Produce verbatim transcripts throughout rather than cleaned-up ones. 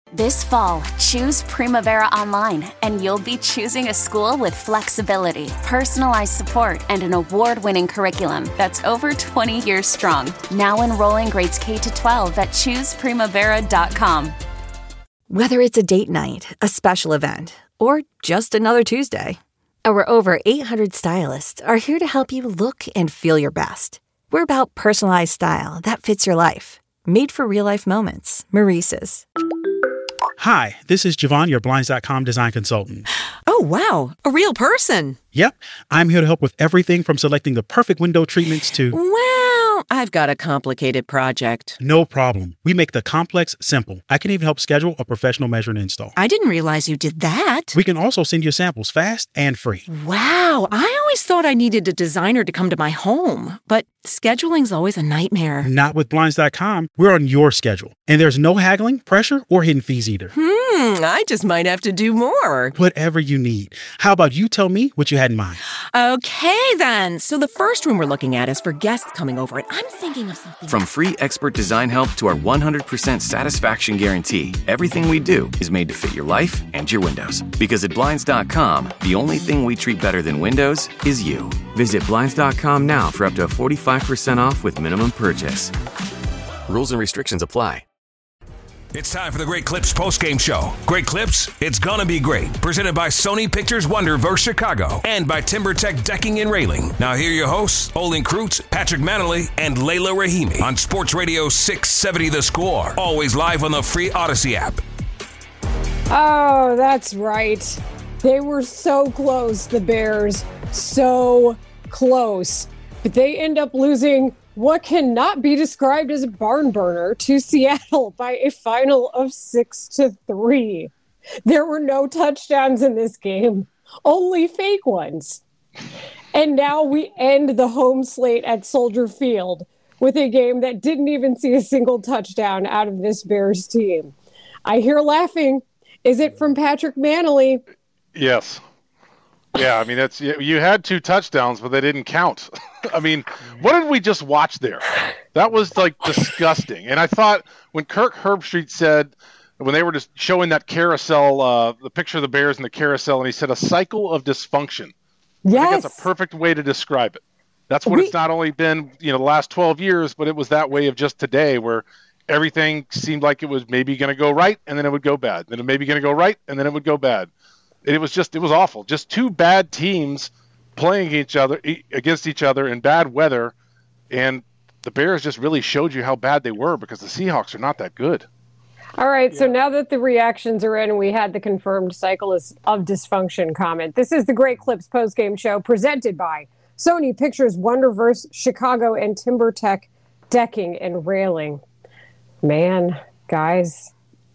This fall, choose Primavera Online, and you'll be choosing a school with flexibility, personalized support, and an award-winning curriculum that's over twenty years strong. Now enrolling grades K to twelve at choose primavera dot com. Whether it's a date night, a special event, or just another Tuesday, our over eight hundred stylists are here to help you look and feel your best. We're about personalized style that fits your life. Made for real-life moments. Maurice's. Hi, this is Javon, your Blinds dot com design consultant. Oh, wow. A real person. Yep. I'm here to help with everything from selecting the perfect window treatments to... Well, I've got a complicated project. No problem. We make the complex simple. I can even help schedule a professional measure and install. I didn't realize you did that. We can also send you samples fast and free. Wow. I always thought I needed a designer to come to my home, but scheduling's always a nightmare. Not with Blinds dot com. We're on your schedule. And there's no haggling, pressure, or hidden fees either. Hmm, I just might have to do more. Whatever you need. How about you tell me what you had in mind? Okay, then. So the first room we're looking at is for guests coming over, and I'm thinking of something... From free expert design help to our one hundred percent satisfaction guarantee, everything we do is made to fit your life and your windows. Because at Blinds dot com, the only thing we treat better than windows is you. Visit Blinds dot com now for up to forty-five percent off with minimum purchase. Rules and restrictions apply. It's time for the Great Clips postgame show. Great Clips, it's gonna be great. Presented by Sony Pictures Wonderverse Chicago and by TimberTech Decking and Railing. Now here are your hosts, Olin Kreutz, Patrick Manley, and Layla Rahimi on Sports Radio six seventy The Score. Always live on the free Odyssey app. Oh, that's right. They were so close, the Bears. So close. But they end up losing what cannot be described as a barn burner to Seattle by a final of six to three. There were no touchdowns in this game, only fake ones. And now we end the home slate at Soldier Field with a game that didn't even see a single touchdown out of this Bears team. I hear laughing. Is it from Patrick Manley? Yes. Yeah, I mean, that's you had two touchdowns, but they didn't count. I mean, what did we just watch there? That was, like, disgusting. And I thought when Kirk Herbstreit said, when they were just showing that carousel, uh, the picture of the Bears in the carousel, and he said a cycle of dysfunction. Yes. I think that's a perfect way to describe it. That's what we, it's not only been, you know, the last twelve years, but it was that way of just today where everything seemed like it was maybe going to go right, and then it would go bad. Then it may be going to go right, and then it would go bad. It was just, it was awful. Just two bad teams playing each other against each other in bad weather, and the Bears just really showed you how bad they were because the Seahawks are not that good. All right, yeah. So now that the reactions are in, we had the confirmed cycle of dysfunction comment. This is the Great Clips postgame show presented by Sony Pictures Wonderverse Chicago and TimberTech Decking and Railing. Man, guys,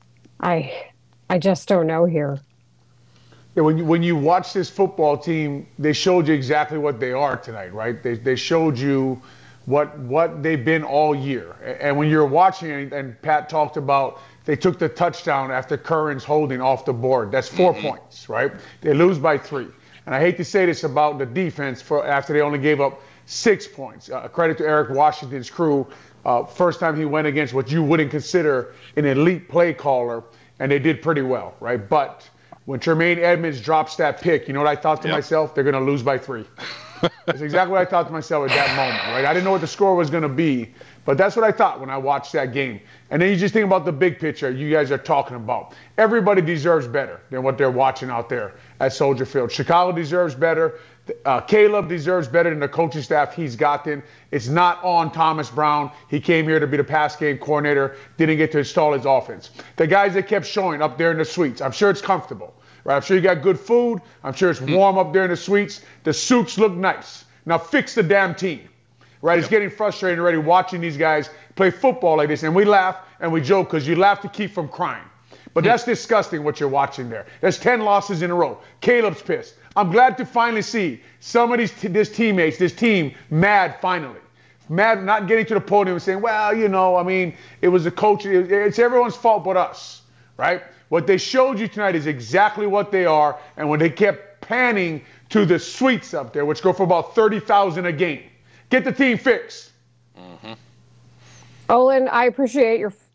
I I just don't know here. Yeah, when you when you watch this football team, they showed you exactly what they are tonight, right? They they showed you what what they've been all year. And when you're watching, and Pat talked about they took the touchdown after Curran's holding off the board. That's four mm-hmm. points, right? They lose by three. And I hate to say this about the defense for after they only gave up six points. Uh, credit to Eric Washington's crew. Uh, first time he went against what you wouldn't consider an elite play caller, and they did pretty well, right? But when Tremaine Edmonds drops that pick, you know what I thought to yep. myself? They're going to lose by three. That's exactly what I thought to myself at that moment, right? I didn't know what the score was going to be, but that's what I thought when I watched that game. And then you just think about the big picture you guys are talking about. Everybody deserves better than what they're watching out there at Soldier Field. Chicago deserves better. Uh, Caleb deserves better than the coaching staff he's gotten. It's not on Thomas Brown. He came here to be the pass game coordinator, didn't get to install his offense. The guys that kept showing up there in the suites, I'm sure it's comfortable. Right? I'm sure you got good food. I'm sure it's warm up there in the suites. The suits look nice. Now fix the damn team. Right? It's getting frustrating already watching these guys play football like this. And we laugh and we joke because you laugh to keep from crying. But that's disgusting what you're watching there. There's ten losses in a row. Caleb's pissed. I'm glad to finally see some of these t- this teammates, this team, mad finally. Mad, not getting to the podium and saying, well, you know, I mean, it was the coach. It's everyone's fault but us, right? What they showed you tonight is exactly what they are. And when they kept panning to the suites up there, which go for about thirty thousand dollars a game, get the team fixed. Mm-hmm. Olin, I appreciate your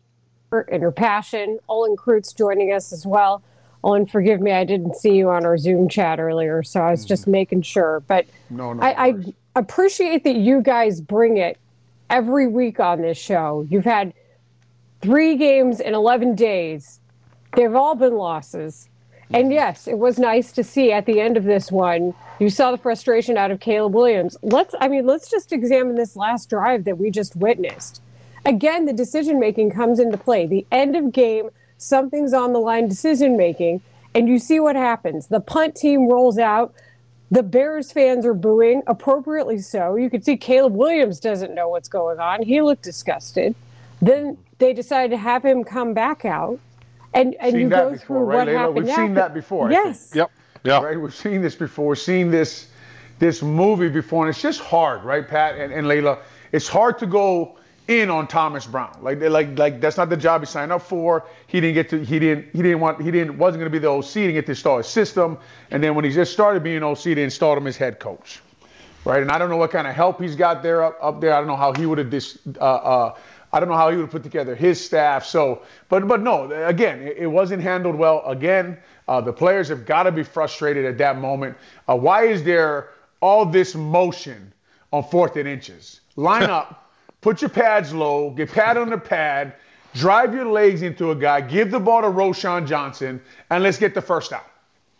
and your passion. Olin Kreutz joining us as well. Olin, forgive me, I didn't see you on our Zoom chat earlier, so I was just making sure. But no, no, I, I appreciate that you guys bring it every week on this show. You've had three games in eleven days. They've all been losses. And yes, it was nice to see at the end of this one, you saw the frustration out of Caleb Williams. Let's, I mean, let's just examine this last drive that we just witnessed. Again, the decision-making comes into play. The end of game, something's on the line decision-making, and you see what happens. The punt team rolls out. The Bears fans are booing, appropriately so. You could see Caleb Williams doesn't know what's going on. He looked disgusted. Then they decide to have him come back out. And, and you go before, through right, what Layla? happened We've after. seen that before. Yes. Yep. Yeah. Right. We've seen this before. We've seen this this movie before, and it's just hard, right, Pat and, and Layla? It's hard to go in on Thomas Brown. Like, like, like that's not the job he signed up for. He didn't get to. He didn't. He didn't want. He didn't. Wasn't going to be the O C. He didn't get to install his system. And then when he just started being O C, they installed him as head coach. Right. And I don't know what kind of help he's got there up, up there. I don't know how he would have dis. Uh, uh, I don't know how he would put together his staff. So, but but no, again, it, it wasn't handled well. Again, uh, the players have got to be frustrated at that moment. Uh, why is there all this motion on fourth and inches? Line up, put your pads low, get pad on the pad, drive your legs into a guy, give the ball to Roschon Johnson, and let's get the first out.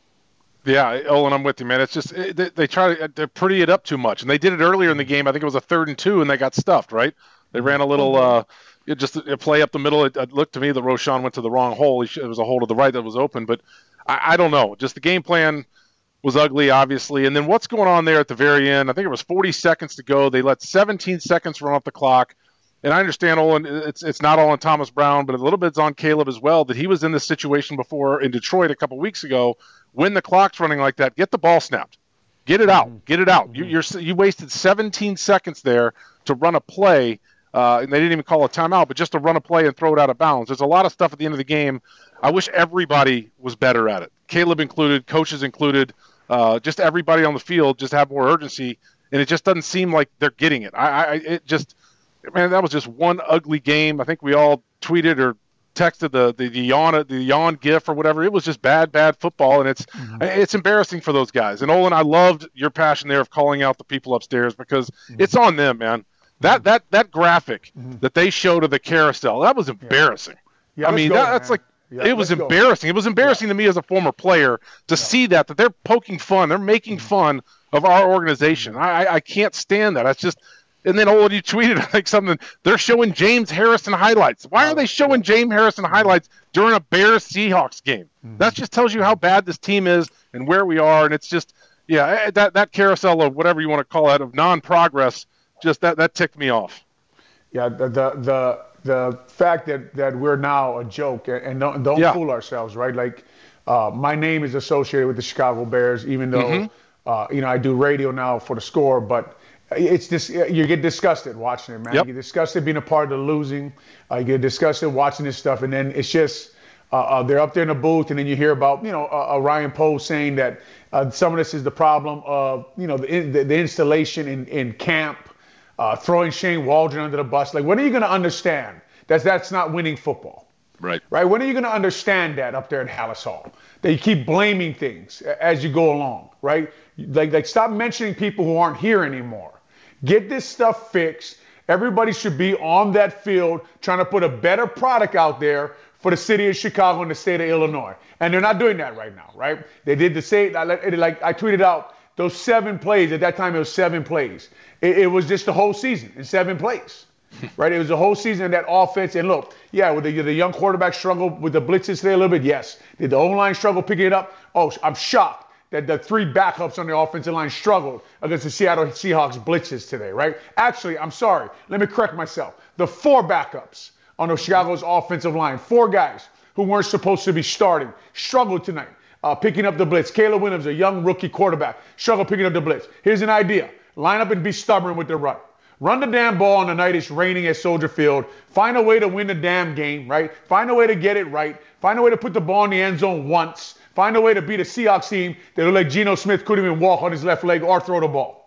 Yeah, Olin, I'm with you, man. It's just it, they, they try to they pretty it up too much, and they did it earlier in the game. I think it was a third and two, and they got stuffed, right? They ran a little, uh, just a play up the middle. It, it looked to me that Roschon went to the wrong hole. He should, it was a hole to the right that was open. But I, I don't know. Just the game plan was ugly, obviously. And then what's going on there at the very end? I think it was forty seconds to go. They let seventeen seconds run off the clock. And I understand, Olin, it's it's not all on Thomas Brown, but a little bit's on Caleb as well, that he was in this situation before in Detroit a couple weeks ago. When the clock's running like that, get the ball snapped. Get it out. Get it out. Mm-hmm. You, you're, you wasted seventeen seconds there to run a play. Uh, and they didn't even call a timeout, but just to run a play and throw it out of bounds. There's a lot of stuff at the end of the game. I wish everybody was better at it. Caleb included, coaches included, uh, just everybody on the field just have more urgency, and it just doesn't seem like they're getting it. I, I it just, man, that was just one ugly game. I think we all tweeted or texted the the, the yawn the yawn gif or whatever. It was just bad, bad football, and it's mm-hmm. it's embarrassing for those guys. And Olin, I loved your passion there of calling out the people upstairs because mm-hmm. it's on them, man. That that that graphic mm-hmm. that they showed of the carousel, that was embarrassing. Yeah. Yeah, I mean, go, that, that's like yeah, it was embarrassing. Go. It was embarrassing yeah. to me as a former player to yeah. see that that they're poking fun, they're making mm-hmm. fun of our organization. I, I I can't stand that. That's just. And then oh, you tweeted like something. They're showing James Harrison highlights. Why are they showing James Harrison highlights during a Bears Seahawks game? Mm-hmm. That just tells you how bad this team is and where we are. And it's just yeah, that that carousel of whatever you want to call it of non-progress. Just that that ticked me off. Yeah, the the the, the fact that, that we're now a joke and don't don't yeah. fool ourselves, right? Like uh, my name is associated with the Chicago Bears, even though mm-hmm. uh, you know I do radio now for the Score, but it's this you get disgusted watching it, man. Yep. You get disgusted being a part of the losing. Uh, you get disgusted watching this stuff, and then it's just uh, uh, they're up there in the booth, and then you hear about you know uh, uh, Ryan Poe saying that uh, some of this is the problem of you know the the, the installation in in camp. Uh, throwing Shane Waldron under the bus. Like, when are you going to understand that that's not winning football? Right. Right? When are you going to understand that up there at Hallis Hall? That you keep blaming things as you go along, right? Like, like stop mentioning people who aren't here anymore. Get this stuff fixed. Everybody should be on that field trying to put a better product out there for the city of Chicago and the state of Illinois. And they're not doing that right now, right? They did the same, like I tweeted out, those seven plays, at that time it was seven plays. It, it was just the whole season in seven plays, right? It was the whole season of that offense. And look, yeah, with the, the young quarterback struggle with the blitzes today a little bit, yes. Did the O-line struggle picking it up? Oh, I'm shocked that the three backups on the offensive line struggled against the Seattle Seahawks blitzes today, right? Actually, I'm sorry. Let me correct myself. The four backups on the Chicago's offensive line, four guys who weren't supposed to be starting, struggled tonight. Uh, picking up the blitz. Caleb Williams, a young rookie quarterback, struggled picking up the blitz. Here's an idea. Line up and be stubborn with the run. Run the damn ball on the night it's raining at Soldier Field. Find a way to win the damn game, right? Find a way to get it right. Find a way to put the ball in the end zone once. Find a way to beat a Seahawks team that looked like Geno Smith couldn't even walk on his left leg or throw the ball.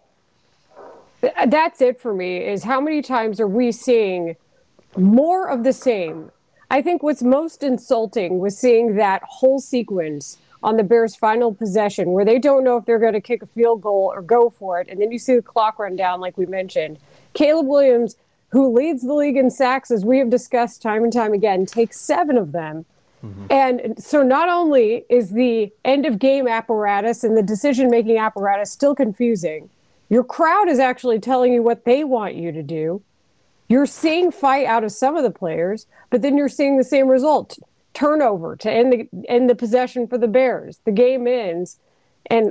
That's it for me, is how many times are we seeing more of the same? I think what's most insulting was seeing that whole sequence on the Bears' final possession where they don't know if they're going to kick a field goal or go for it. And then you see the clock run down, like we mentioned. Caleb Williams, who leads the league in sacks, as we have discussed time and time again, takes seven of them. Mm-hmm. And so not only is the end-of-game apparatus and the decision-making apparatus still confusing, your crowd is actually telling you what they want you to do. You're seeing fight out of some of the players, but then you're seeing the same result. Turnover to end the, end the possession for the Bears. The game ends. And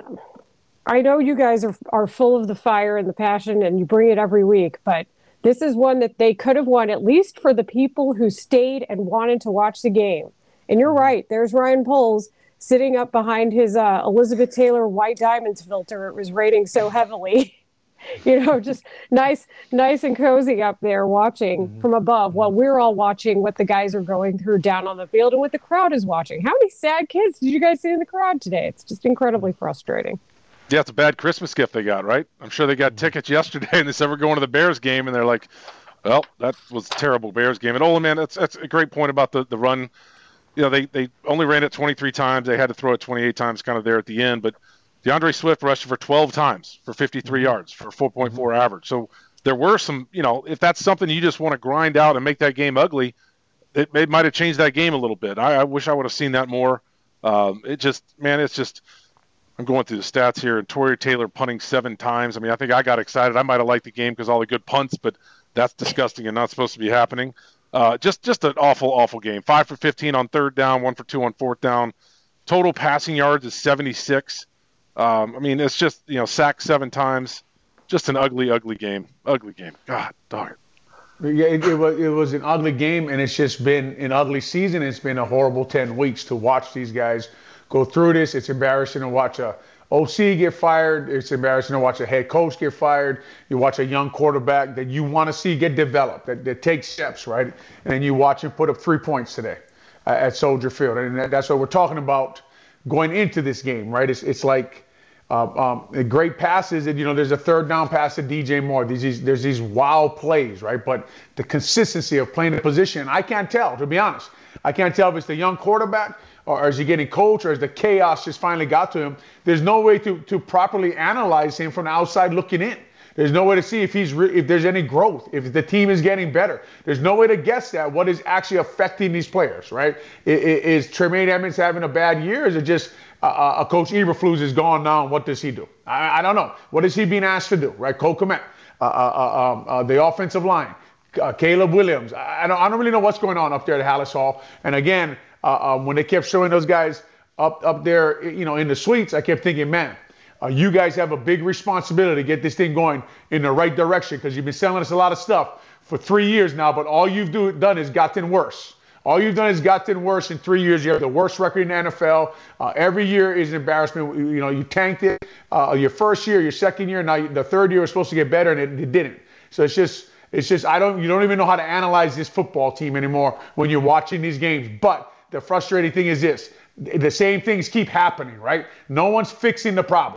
I know you guys are, are full of the fire and the passion, and you bring it every week, but this is one that they could have won, at least for the people who stayed and wanted to watch the game. And you're right. There's Ryan Poles sitting up behind his uh, Elizabeth Taylor White Diamonds filter. It was raining so heavily. You know, just nice, nice and cozy up there watching mm-hmm. from above while we're all watching what the guys are going through down on the field and what the crowd is watching. How many sad kids did you guys see in the crowd today? It's just incredibly frustrating. Yeah, it's a bad Christmas gift they got, right? I'm sure they got tickets yesterday and they said we're going to the Bears game, and they're like, well, that was a terrible Bears game. And Ola, man, that's that's a great point about the, the run. You know, they, they only ran it twenty-three times. They had to throw it twenty-eight times kind of there at the end, but DeAndre Swift rushed for twelve times for fifty-three mm-hmm. yards for four point four mm-hmm. average. So there were some, you know, if that's something you just want to grind out and make that game ugly, it, it might have changed that game a little bit. I, I wish I would have seen that more. Um, it just, man, it's just, I'm going through the stats here, and Torrey Taylor punting seven times. I mean, I think I got excited. I might have liked the game because all the good punts, but that's disgusting and not supposed to be happening. Uh, just, just an awful, awful game. Five for fifteen on third down, one for two on fourth down. Total passing yards is seventy-six. Um, I mean, it's just, you know, sacked seven times. Just an ugly, ugly game. Ugly game. God darn it. Yeah, it, it, was, it was an ugly game, and it's just been an ugly season. It's been a horrible ten weeks to watch these guys go through this. It's embarrassing to watch a O C get fired. It's embarrassing to watch a head coach get fired. You watch a young quarterback that you want to see get developed, that, that takes steps, right? And then you watch him put up three points today uh, at Soldier Field. And that, that's what we're talking about going into this game, right? It's it's like uh, um, great passes, and you know, there's a third down pass to D J Moore. These, these there's these wild plays, right? But the consistency of playing the position, I can't tell, to be honest. I can't tell if it's the young quarterback or is he getting coached, or is the chaos just finally got to him. There's no way to to properly analyze him from the outside looking in. There's no way to see if he's re- if there's any growth, if the team is getting better. There's no way to guess that, what is actually affecting these players, right? Is, is Tremaine Edmonds having a bad year? Is it just uh, a Coach Eberflus is gone now, and what does he do? I, I don't know. What is he being asked to do, right? Cole Kmet, uh, uh, um, uh, the offensive line, uh, Caleb Williams. I don't, I don't really know what's going on up there at Hallis Hall. And again, uh, um, when they kept showing those guys up up there, you know, in the suites, I kept thinking, man, Uh, you guys have a big responsibility to get this thing going in the right direction, because you've been selling us a lot of stuff for three years now, but all you've do, done is gotten worse. All you've done is gotten worse in three years. You have the worst record in the N F L. Uh, every year is an embarrassment. You know, you tanked it uh, your first year, your second year. Now the third year was supposed to get better, and it, it didn't. So it's just, it's just, I don't, you don't even know how to analyze this football team anymore when you're watching these games. But the frustrating thing is this: the same things keep happening, right? No one's fixing the problem.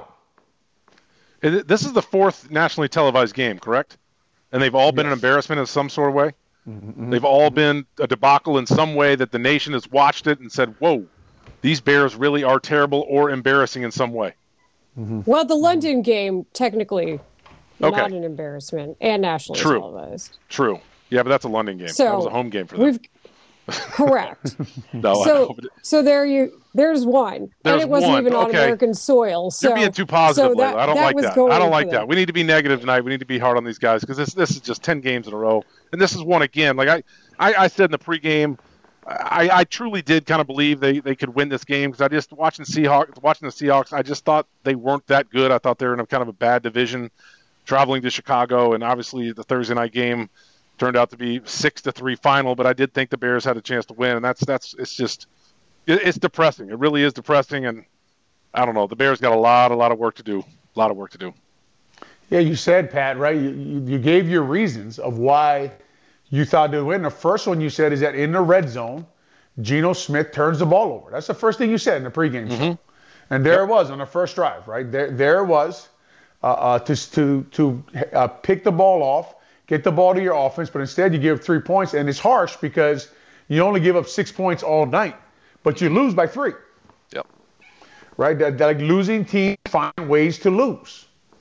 This is the fourth nationally televised game, correct? And they've all been yes. an embarrassment in some sort of way? Mm-hmm. They've all been a debacle in some way that the nation has watched it and said, whoa, these Bears really are terrible or embarrassing in some way. Mm-hmm. Well, the London game, technically, okay. not an embarrassment, and nationally True. televised. True. Yeah, but that's a London game. So that was a home game for them. We've, correct. no, so, so there you, there's one. There's and it wasn't one. even on okay. American soil. So, You're being too positive, so that, I don't that like that. I don't like that. Them. We need to be negative tonight. We need to be hard on these guys, because this this is just ten games in a row. And this is one again. Like I, I, I said in the pregame, I, I truly did kind of believe they, they could win this game, because I just watching Seahawks, watching the Seahawks, I just thought they weren't that good. I thought they were in a kind of a bad division, traveling to Chicago, and obviously the Thursday night game turned out to be six to three final, but I did think the Bears had a chance to win, and that's that's it's just it, it's depressing. It really is depressing, and I don't know. The Bears got a lot, a lot of work to do. A lot of work to do. Yeah, you said, Pat, right? You, you, you gave your reasons of why you thought they'd win. The first one you said is that in the red zone, Geno Smith turns the ball over. That's the first thing you said in the pregame show. Mm-hmm. And there yep. it was on the first drive, right? There, there it was uh, uh, to to to uh, pick the ball off. Get the ball to your offense, but instead you give three points, and it's harsh because You only give up six points all night, but you lose by three. Yep. Right? That, that like losing teams find ways to lose.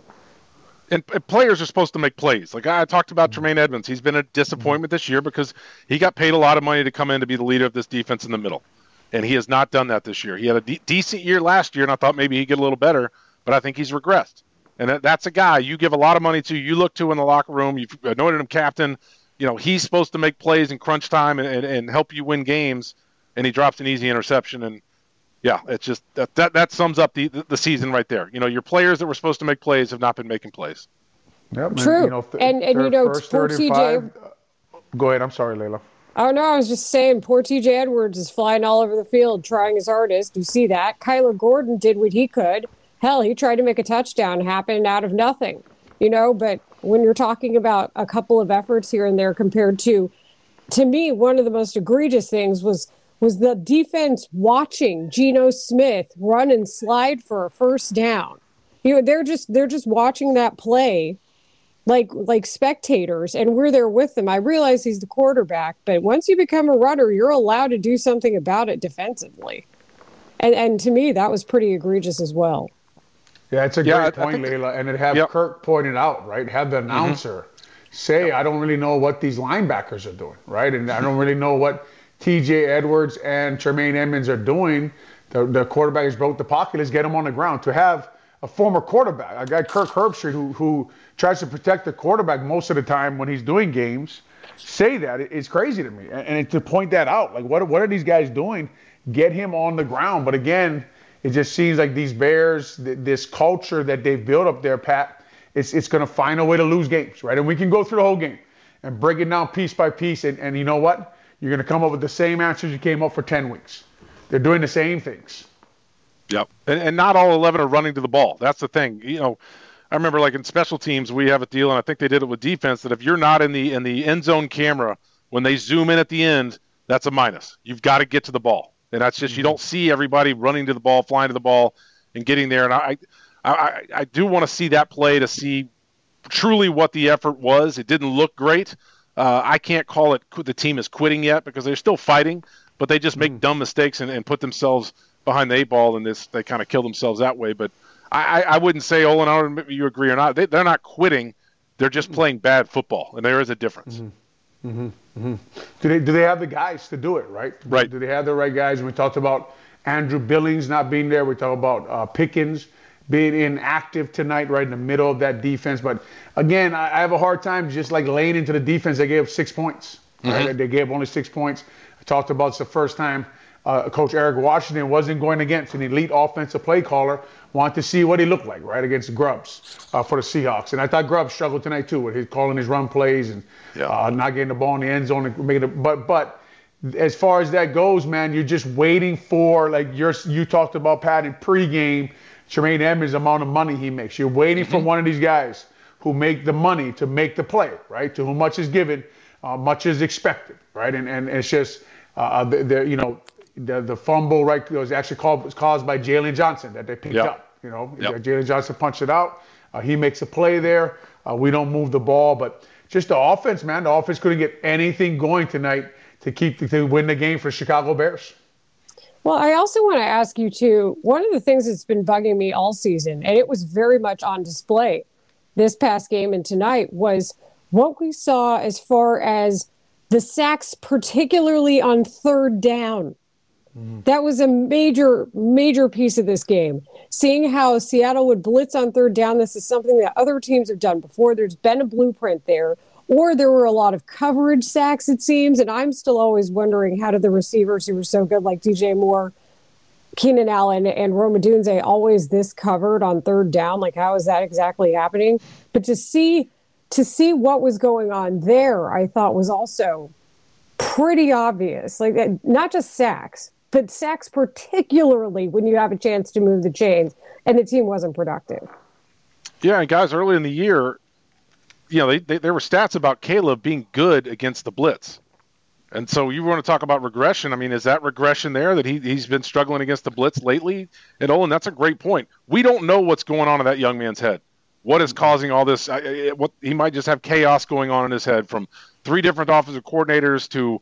And, and players are supposed to make plays. Like I talked about Tremaine Edmonds. He's been a disappointment this year because he got paid a lot of money to come in to be the leader of this defense in the middle. And he has not done that this year. He had a de- decent year last year, and I thought maybe he'd get a little better, but I think he's regressed. And that, that's a guy you give a lot of money to, you look to in the locker room, you've anointed him captain. You know, he's supposed to make plays in crunch time and, and, and help you win games, and he drops an easy interception. And, yeah, it's just that, that that sums up the the season right there. You know, your players that were supposed to make plays have not been making plays. Yep, True. And, you know, th- and, and third, you know, first, poor T J. Go ahead. I'm sorry, Layla. Oh, no, I was just saying, poor T J Edwards is flying all over the field, trying his hardest. You see that. Kyler Gordon did what he could. Hell, he tried to make a touchdown happen out of nothing, you know, but when you're talking about a couple of efforts here and there compared to, to me, one of the most egregious things was was the defense watching Geno Smith run and slide for a first down. You know, they're just they're just watching that play like like spectators, and we're there with them. I realize he's the quarterback, but once you become a runner, you're allowed to do something about it defensively. And and to me, that was pretty egregious as well. Yeah, it's a yeah, great point, think, Layla, and it have yep. Kirk pointed out, right? Have the announcer mm-hmm. say, I don't really know what these linebackers are doing, right? And I don't really know what T J Edwards and Tremaine Edmonds are doing. The, the quarterback has broke the pocket. Let's get him on the ground. To have a former quarterback, a guy Kirk Herbstreit, who who tries to protect the quarterback most of the time when he's doing games, say that it's crazy to me. And, and to point that out, like what what are these guys doing? Get him on the ground. But again, it just seems like these Bears, th- this culture that they've built up there, Pat, it's it's going to find a way to lose games, right? And we can go through the whole game and break it down piece by piece. And, and you know what? You're going to come up with the same answers you came up for ten weeks. They're doing the same things. Yep. And, and not all eleven are running to the ball. That's the thing. You know, I remember like in special teams, we have a deal, and I think they did it with defense, that if you're not in the in the end zone camera, when they zoom in at the end, that's a minus. You've got to get to the ball. And that's just, you don't see everybody running to the ball, flying to the ball, and getting there. And I I, I do want to see that play to see truly what the effort was. It didn't look great. Uh, I can't call it the team is quitting yet because they're still fighting, but they just make mm. dumb mistakes and, and put themselves behind the eight ball, and this they kind of kill themselves that way. But I, I wouldn't say, Olin, I don't know if you agree or not. They, they're not quitting. They're just playing bad football, and there is a difference. Mm-hmm. Mm-hmm. Mm-hmm. Do they do they have the guys to do it, right? Right. Do they have the right guys? We talked about Andrew Billings not being there. We talked about uh, Pickens being inactive tonight, right in the middle of that defense. But again, I, I have a hard time just like laying into the defense. They gave six points. Right? Mm-hmm. They gave only six points. I talked about it's the first time uh, Coach Eric Washington wasn't going against an elite offensive play caller. Wanted to see what he looked like, right, against Grubbs uh, for the Seahawks. And I thought Grubbs struggled tonight too with his calling his run plays and yeah. uh, not getting the ball in the end zone and making it. But but as far as that goes, man, you're just waiting for, like you're, you talked about, Pat, in pregame, Tremaine Edmonds, the amount of money he makes. You're waiting mm-hmm. for one of these guys who make the money to make the play, right? To whom much is given, uh, much is expected, right? And and it's just, uh, the, the, you know, the the fumble, right, was actually called, was caused by Jalen Johnson that they picked yep. up. You know, yep. Jalen Johnson punched it out. Uh, he makes a play there. Uh, we don't move the ball, but just the offense, man. The offense couldn't get anything going tonight to keep to win the game for Chicago Bears. Well, I also want to ask you, too, one of the things that's been bugging me all season, and it was very much on display this past game and tonight, was what we saw as far as the sacks, particularly on third down. Mm-hmm. That was a major, major piece of this game. Seeing how Seattle would blitz on third down, this is something that other teams have done before. There's been a blueprint there. Or there were a lot of coverage sacks, it seems, and I'm still always wondering, how did the receivers who were so good, like D J Moore, Keenan Allen, and Rome Odunze, always this covered on third down? Like, how is that exactly happening? But to see to see what was going on there, I thought was also pretty obvious. Like, not just sacks, but sacks particularly when you have a chance to move the chains, and the team wasn't productive. Yeah, and guys, early in the year, you know, they, they, there were stats about Caleb being good against the blitz. And so you want to talk about regression. I mean, is that regression there that he, he's been struggling against the blitz lately? And Olin, that's a great point. We don't know what's going on in that young man's head. What is causing all this? What he might just have chaos going on in his head, from three different offensive coordinators to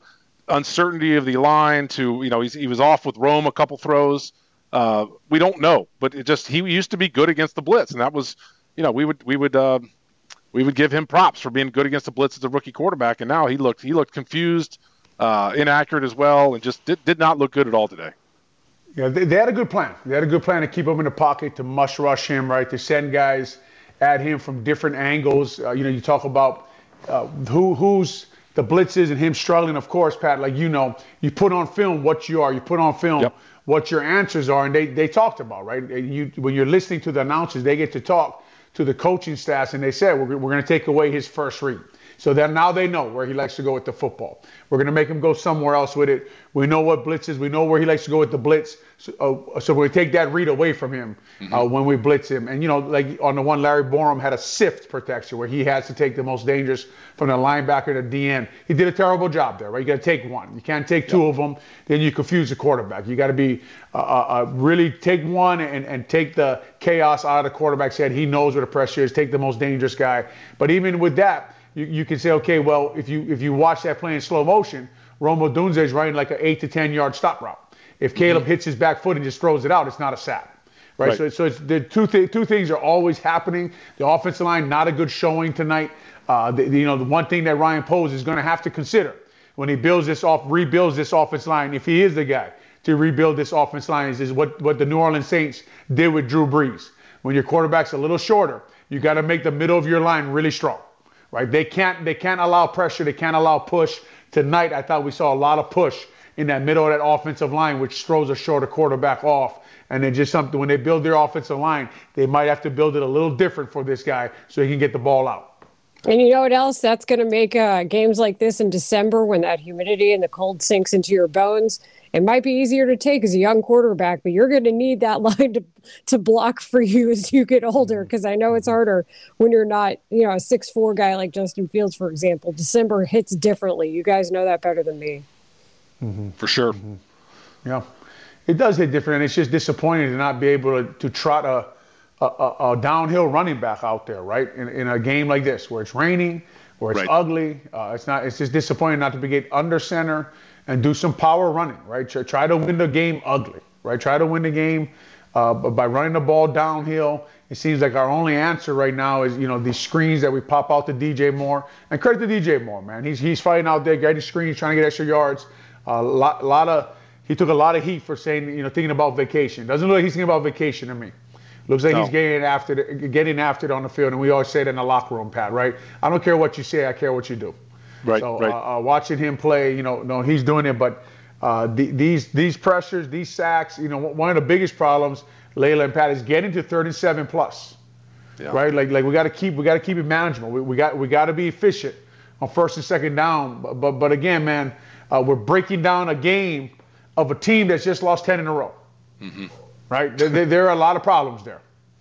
uncertainty of the line to, you know, he's, he was off with Rome a couple throws. Uh, we don't know, but it just, he used to be good against the blitz. And that was, you know, we would, we would, uh, we would give him props for being good against the blitz as a rookie quarterback. And now he looked, he looked confused, uh, inaccurate as well. And just did, did not look good at all today. Yeah, they, they had a good plan. They had a good plan to keep him in the pocket, to mush rush him, right? To send guys at him from different angles. Uh, you know, you talk about uh, who who's the blitzes and him struggling. Of course, Pat, like, you know, you put on film what you are. You put on film yep. what your answers are, and they, they talked about, right? You, when you're listening to the announcers, they get to talk to the coaching staffs, and they said, we're, we're going to take away his first read. So then now they know where he likes to go with the football. We're going to make him go somewhere else with it. We know what blitz is. We know where he likes to go with the blitz. So, uh, so we take that read away from him mm-hmm. uh, when we blitz him. And, you know, like on the one, Larry Borum had a sift protection where he has to take the most dangerous from the linebacker to D N. He did a terrible job there, right? You got to take one. You can't take two yep. of them. Then you confuse the quarterback. You got to be uh, uh, really take one and, and take the chaos out of the quarterback's head. He knows where the pressure is. Take the most dangerous guy. But even with that, You, you can say, okay, well, if you if you watch that play in slow motion, Rome Odunze is running like an eight to ten yard stop route. If Caleb mm-hmm. hits his back foot and just throws it out, it's not a sack, right? right. So, so it's, the two th- two things are always happening. The offensive line, not a good showing tonight. Uh, the, you know, the one thing that Ryan Poles is going to have to consider when he builds this off, rebuilds this offensive line, if he is the guy to rebuild this offensive line, is, is what what the New Orleans Saints did with Drew Brees. When your quarterback's a little shorter, you got to make the middle of your line really strong. Right, they can't they can't allow pressure. They can't allow push. Tonight, I thought we saw a lot of push in that middle of that offensive line, which throws a shorter quarterback off. And then just something, when they build their offensive line, they might have to build it a little different for this guy so he can get the ball out. And you know what else? That's going to make uh, games like this in December, when that humidity and the cold sinks into your bones, it might be easier to take as a young quarterback, but you're going to need that line to to block for you as you get older, because I know it's harder when you're not, you know, a six foot four guy like Justin Fields, for example. December hits differently. You guys know that better than me. Mm-hmm. For sure. Mm-hmm. Yeah. It does hit different, and it's just disappointing to not be able to, to trot a, a, a downhill running back out there, right, in, in a game like this where it's raining, where it's right. ugly. Uh, it's not. It's just disappointing not to be get under center and do some power running, right? Try to win the game ugly, right? Try to win the game uh, by running the ball downhill. It seems like our only answer right now is, you know, these screens that we pop out to D J Moore. And credit to D J Moore, man. He's he's fighting out there, getting screens, trying to get extra yards. A uh, lot, lot of he took a lot of heat for saying, you know, thinking about vacation. Doesn't look like he's thinking about vacation to me. Looks like no. he's getting after it, getting after it on the field, and we always say it in the locker room, Pat. Right? I don't care what you say, I care what you do. Right, so right. Uh, uh, watching him play, you know, no, he's doing it. But uh, the, these these pressures, these sacks, you know, one of the biggest problems, Layla and Pat, is getting to thirty-seven plus, yeah. right? Like like we got to keep we got to keep it manageable. We, we got we got to be efficient on first and second down. But but, but again, man, uh, we're breaking down a game of a team that's just lost ten in a row, mm-hmm. right? there, there, there are a lot of problems there,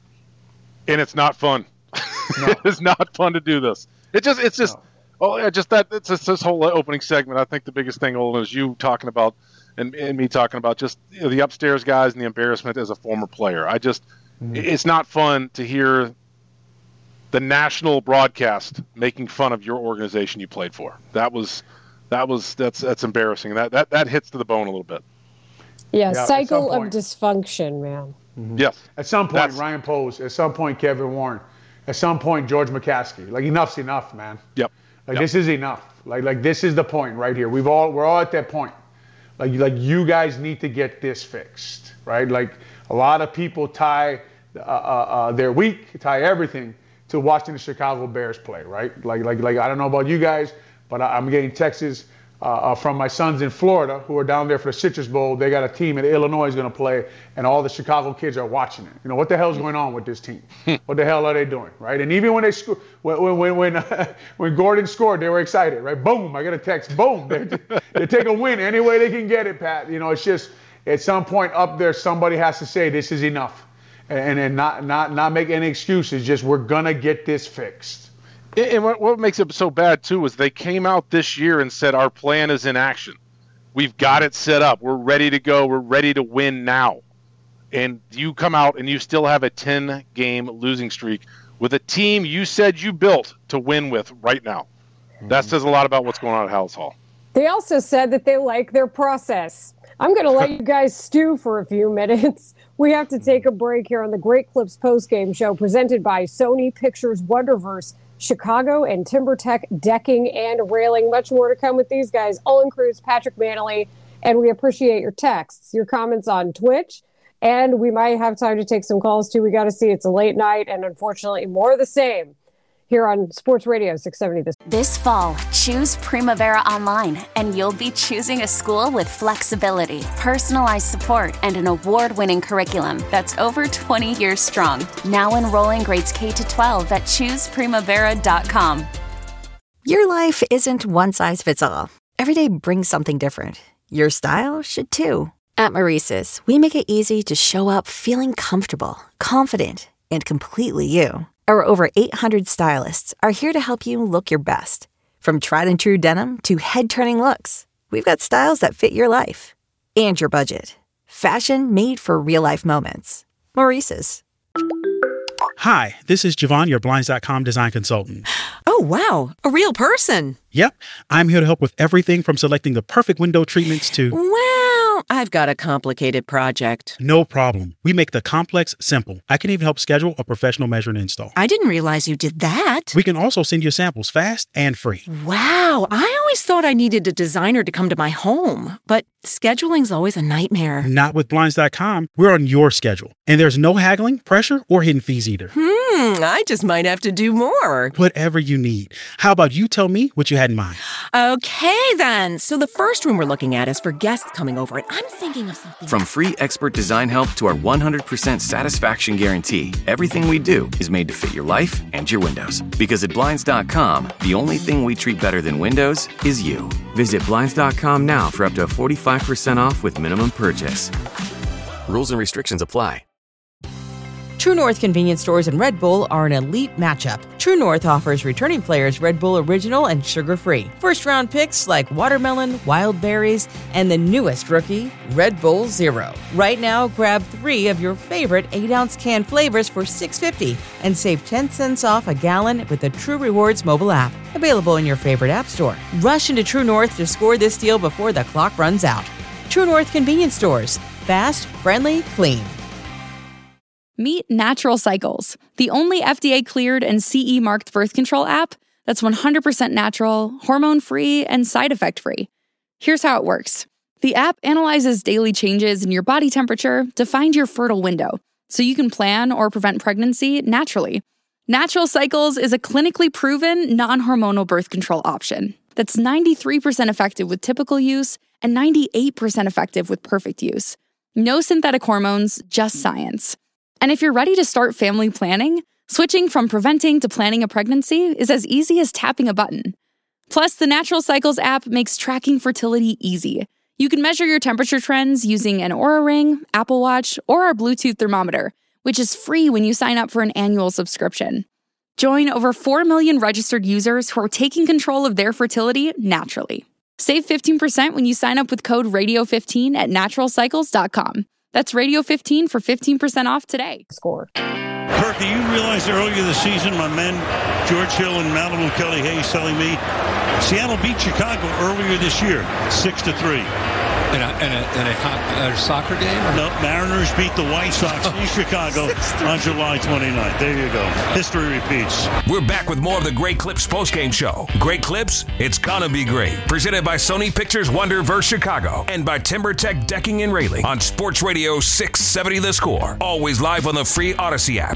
and it's not fun. No. It's not fun to do this. It just it's just. No. Oh, yeah, just that. It's just this whole opening segment. I think the biggest thing, Olin, is you talking about, and, and me talking about just, you know, the upstairs guys and the embarrassment as a former player. I just, mm-hmm. it's not fun to hear the national broadcast making fun of your organization you played for. That was, that was, that's that's embarrassing. That that that hits to the bone a little bit. Yeah, yeah cycle of dysfunction, man. Mm-hmm. Yes. At some point, that's, Ryan Poles. At some point, Kevin Warren. At some point, George McCaskey. Like, enough's enough, man. Yep. Like, yep. this is enough. Like, like this is the point right here. We've all, we're all at that point. Like, like you guys need to get this fixed, right? Like, a lot of people tie uh, uh, uh, their week, tie everything to watching the Chicago Bears play, right? Like, like, like I don't know about you guys, but I, I'm getting texts uh, uh, from my sons in Florida who are down there for the Citrus Bowl. They got a team in Illinois is going to play, and all the Chicago kids are watching it. You know, what the hell's going on with this team? What the hell are they doing, right? And even when they sco- when when when uh, when Gordon scored, they were excited, right? Boom! I got a text. Boom! They they take a win any way they can get it, Pat. You know, it's just at some point up there, somebody has to say this is enough, and and not not not make any excuses. Just we're gonna get this fixed. And what, what makes it so bad, too, is they came out this year and said our plan is in action. We've got it set up. We're ready to go. We're ready to win now. And you come out and you still have a ten-game losing streak with a team you said you built to win with right now. Mm-hmm. That says a lot about what's going on at Halas Hall. They also said that they like their process. I'm going to let you guys stew for a few minutes. We have to take a break here on the Great Clips postgame show presented by Sony Pictures Wonderverse Chicago and TimberTech Decking and Railing. Much more to come with these guys. Olin Kreutz, Patrick Manley, and we appreciate your texts, your comments on Twitch, and we might have time to take some calls too. We got to see it's a late night, and unfortunately more of the same here on Sports Radio six seventy. This This fall, choose Primavera Online, and you'll be choosing a school with flexibility, personalized support, and an award-winning curriculum that's over twenty years strong. Now enrolling grades K to twelve at choose primavera dot com. Your life isn't one size fits all. Every day brings something different. Your style should too. At Maurice's, we make it easy to show up feeling comfortable, confident, and completely you. Our over eight hundred stylists are here to help you look your best. From tried and true denim to head-turning looks, we've got styles that fit your life and your budget. Fashion made for real-life moments. Maurice's. Hi, this is Javon, your Blinds dot com design consultant. Oh, wow. A real person. Yep, I'm here to help with everything from selecting the perfect window treatments to... Well, I've got a complicated project. No problem. We make the complex simple. I can even help schedule a professional measure and install. I didn't realize you did that. We can also send you samples fast and free. Wow. I always thought I needed a designer to come to my home, but scheduling's always a nightmare. Not with Blinds dot com. We're on your schedule. And there's no haggling, pressure, or hidden fees either. Hmm, I just might have to do more. Whatever you need. How about you tell me what you had in mind? Okay, then. So the first room we're looking at is for guests coming over, and I'm thinking of something... From free expert design help to our one hundred percent satisfaction guarantee, everything we do is made to fit your life and your windows. Because at Blinds dot com, the only thing we treat better than windows is you. Visit Blinds dot com now for up to forty-five percent off with minimum purchase. Rules and restrictions apply. True North convenience stores and Red Bull are an elite matchup. True North offers returning players Red Bull Original and sugar-free. First-round picks like watermelon, wild berries, and the newest rookie, Red Bull Zero. Right now, grab three of your favorite eight-ounce can flavors for six dollars and fifty cents and save ten cents off a gallon with the True Rewards mobile app. Available in your favorite app store. Rush into True North to score this deal before the clock runs out. True North convenience stores. Fast, friendly, clean. Meet Natural Cycles, the only F D A-cleared and C E-marked birth control app that's one hundred percent natural, hormone-free, and side effect-free. Here's how it works. The app analyzes daily changes in your body temperature to find your fertile window, so you can plan or prevent pregnancy naturally. Natural Cycles is a clinically proven, non-hormonal birth control option that's ninety-three percent effective with typical use and ninety-eight percent effective with perfect use. No synthetic hormones, just science. And if you're ready to start family planning, switching from preventing to planning a pregnancy is as easy as tapping a button. Plus, the Natural Cycles app makes tracking fertility easy. You can measure your temperature trends using an Oura Ring, Apple Watch, or our Bluetooth thermometer, which is free when you sign up for an annual subscription. Join over four million registered users who are taking control of their fertility naturally. Save fifteen percent when you sign up with code radio fifteen at natural cycles dot com. That's radio fifteen for fifteen percent off today. Score. Kirk, do you realize earlier this season, my men, George Hill and Malibu Kelly Hayes, telling me Seattle beat Chicago earlier this year, six to three. In a, in a, in a, a soccer game? Or? No, Mariners beat the White Sox in Chicago on July twenty-ninth. There you go. History repeats. We're back with more of the Great Clips postgame show. Great Clips, it's gonna be great. Presented by Sony Pictures Wonderverse Chicago and by TimberTech Decking and Railing on Sports Radio six seventy The Score. Always live on the free Odyssey app.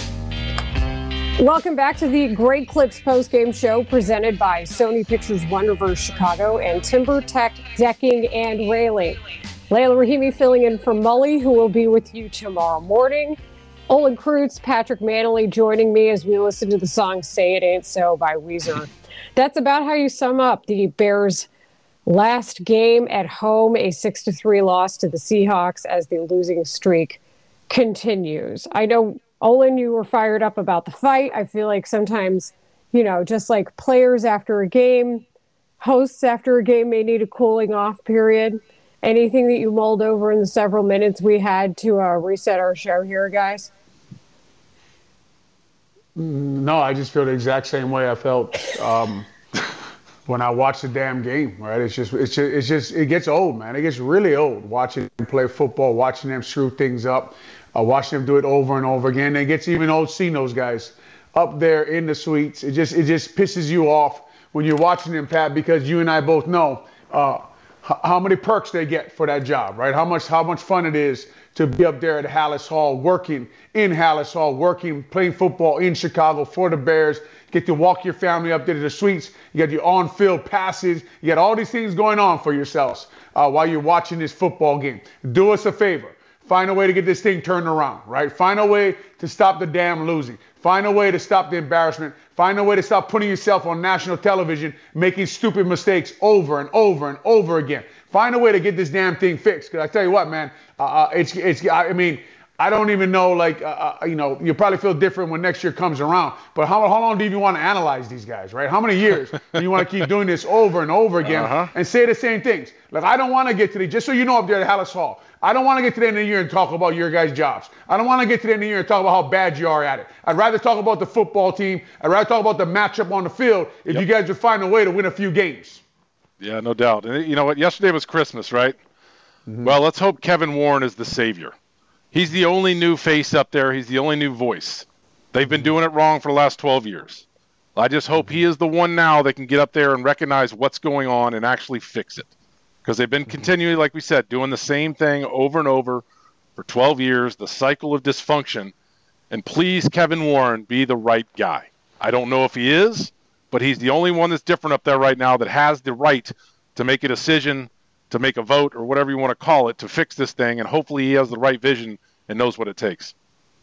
Welcome back to the Great Clips postgame show presented by Sony Pictures Wonderverse Chicago and TimberTech Decking and Railing. Layla Rahimi filling in for Mully, who will be with you tomorrow morning. Olin Kreutz, Patrick Manley joining me as we listen to the song Say It Ain't So by Weezer. That's about how you sum up the Bears' last game at home, a six to three loss to the Seahawks as the losing streak continues. I know, Olin, you were fired up about the fight. I feel like sometimes, you know, just like players after a game, hosts after a game may need a cooling off period. Anything that you mulled over in the several minutes we had to uh, reset our show here, guys? No, I just feel the exact same way I felt um, when I watch the damn game, right? It's just, it's just, it's just, it gets old, man. It gets really old watching them play football, watching them screw things up, uh, watching them do it over and over again. It gets even old seeing those guys up there in the suites. It just, it just pisses you off when you're watching them, Pat, because you and I both know uh, h- how many perks they get for that job, right? How much, how much fun it is to be up there at Halas Hall, working in Halas Hall, working, playing football in Chicago for the Bears. Get to walk your family up there to the suites. You got your on-field passes. You got all these things going on for yourselves uh, while you're watching this football game. Do us a favor. Find a way to get this thing turned around, right? Find a way to stop the damn losing. Find a way to stop the embarrassment. Find a way to stop putting yourself on national television, making stupid mistakes over and over and over again. Find a way to get this damn thing fixed. Because I tell you what, man, uh, it's, it's, I mean, I don't even know, like, uh, uh, you know, you probably feel different when next year comes around. But how, how long do you even want to analyze these guys, right? How many years do you want to keep doing this over and over again uh-huh. and say the same things? Like, I don't want to get to the, just so you know up there at Halas Hall, I don't want to get to the end of the year and talk about your guys' jobs. I don't want to get to the end of the year and talk about how bad you are at it. I'd rather talk about the football team. I'd rather talk about the matchup on the field if yep. you guys would find a way to win a few games. Yeah, no doubt. And you know what? Yesterday was Christmas, right? Mm-hmm. Well, let's hope Kevin Warren is the savior. He's the only new face up there. He's the only new voice. They've been doing it wrong for the last twelve years. I just hope he is the one now that can get up there and recognize what's going on and actually fix it. Because they've been continually, like we said, doing the same thing over and over for twelve years, the cycle of dysfunction. And please, Kevin Warren, be the right guy. I don't know if he is, but he's the only one that's different up there right now that has the right to make a decision, to make a vote, or whatever you want to call it, to fix this thing. And hopefully he has the right vision and knows what it takes.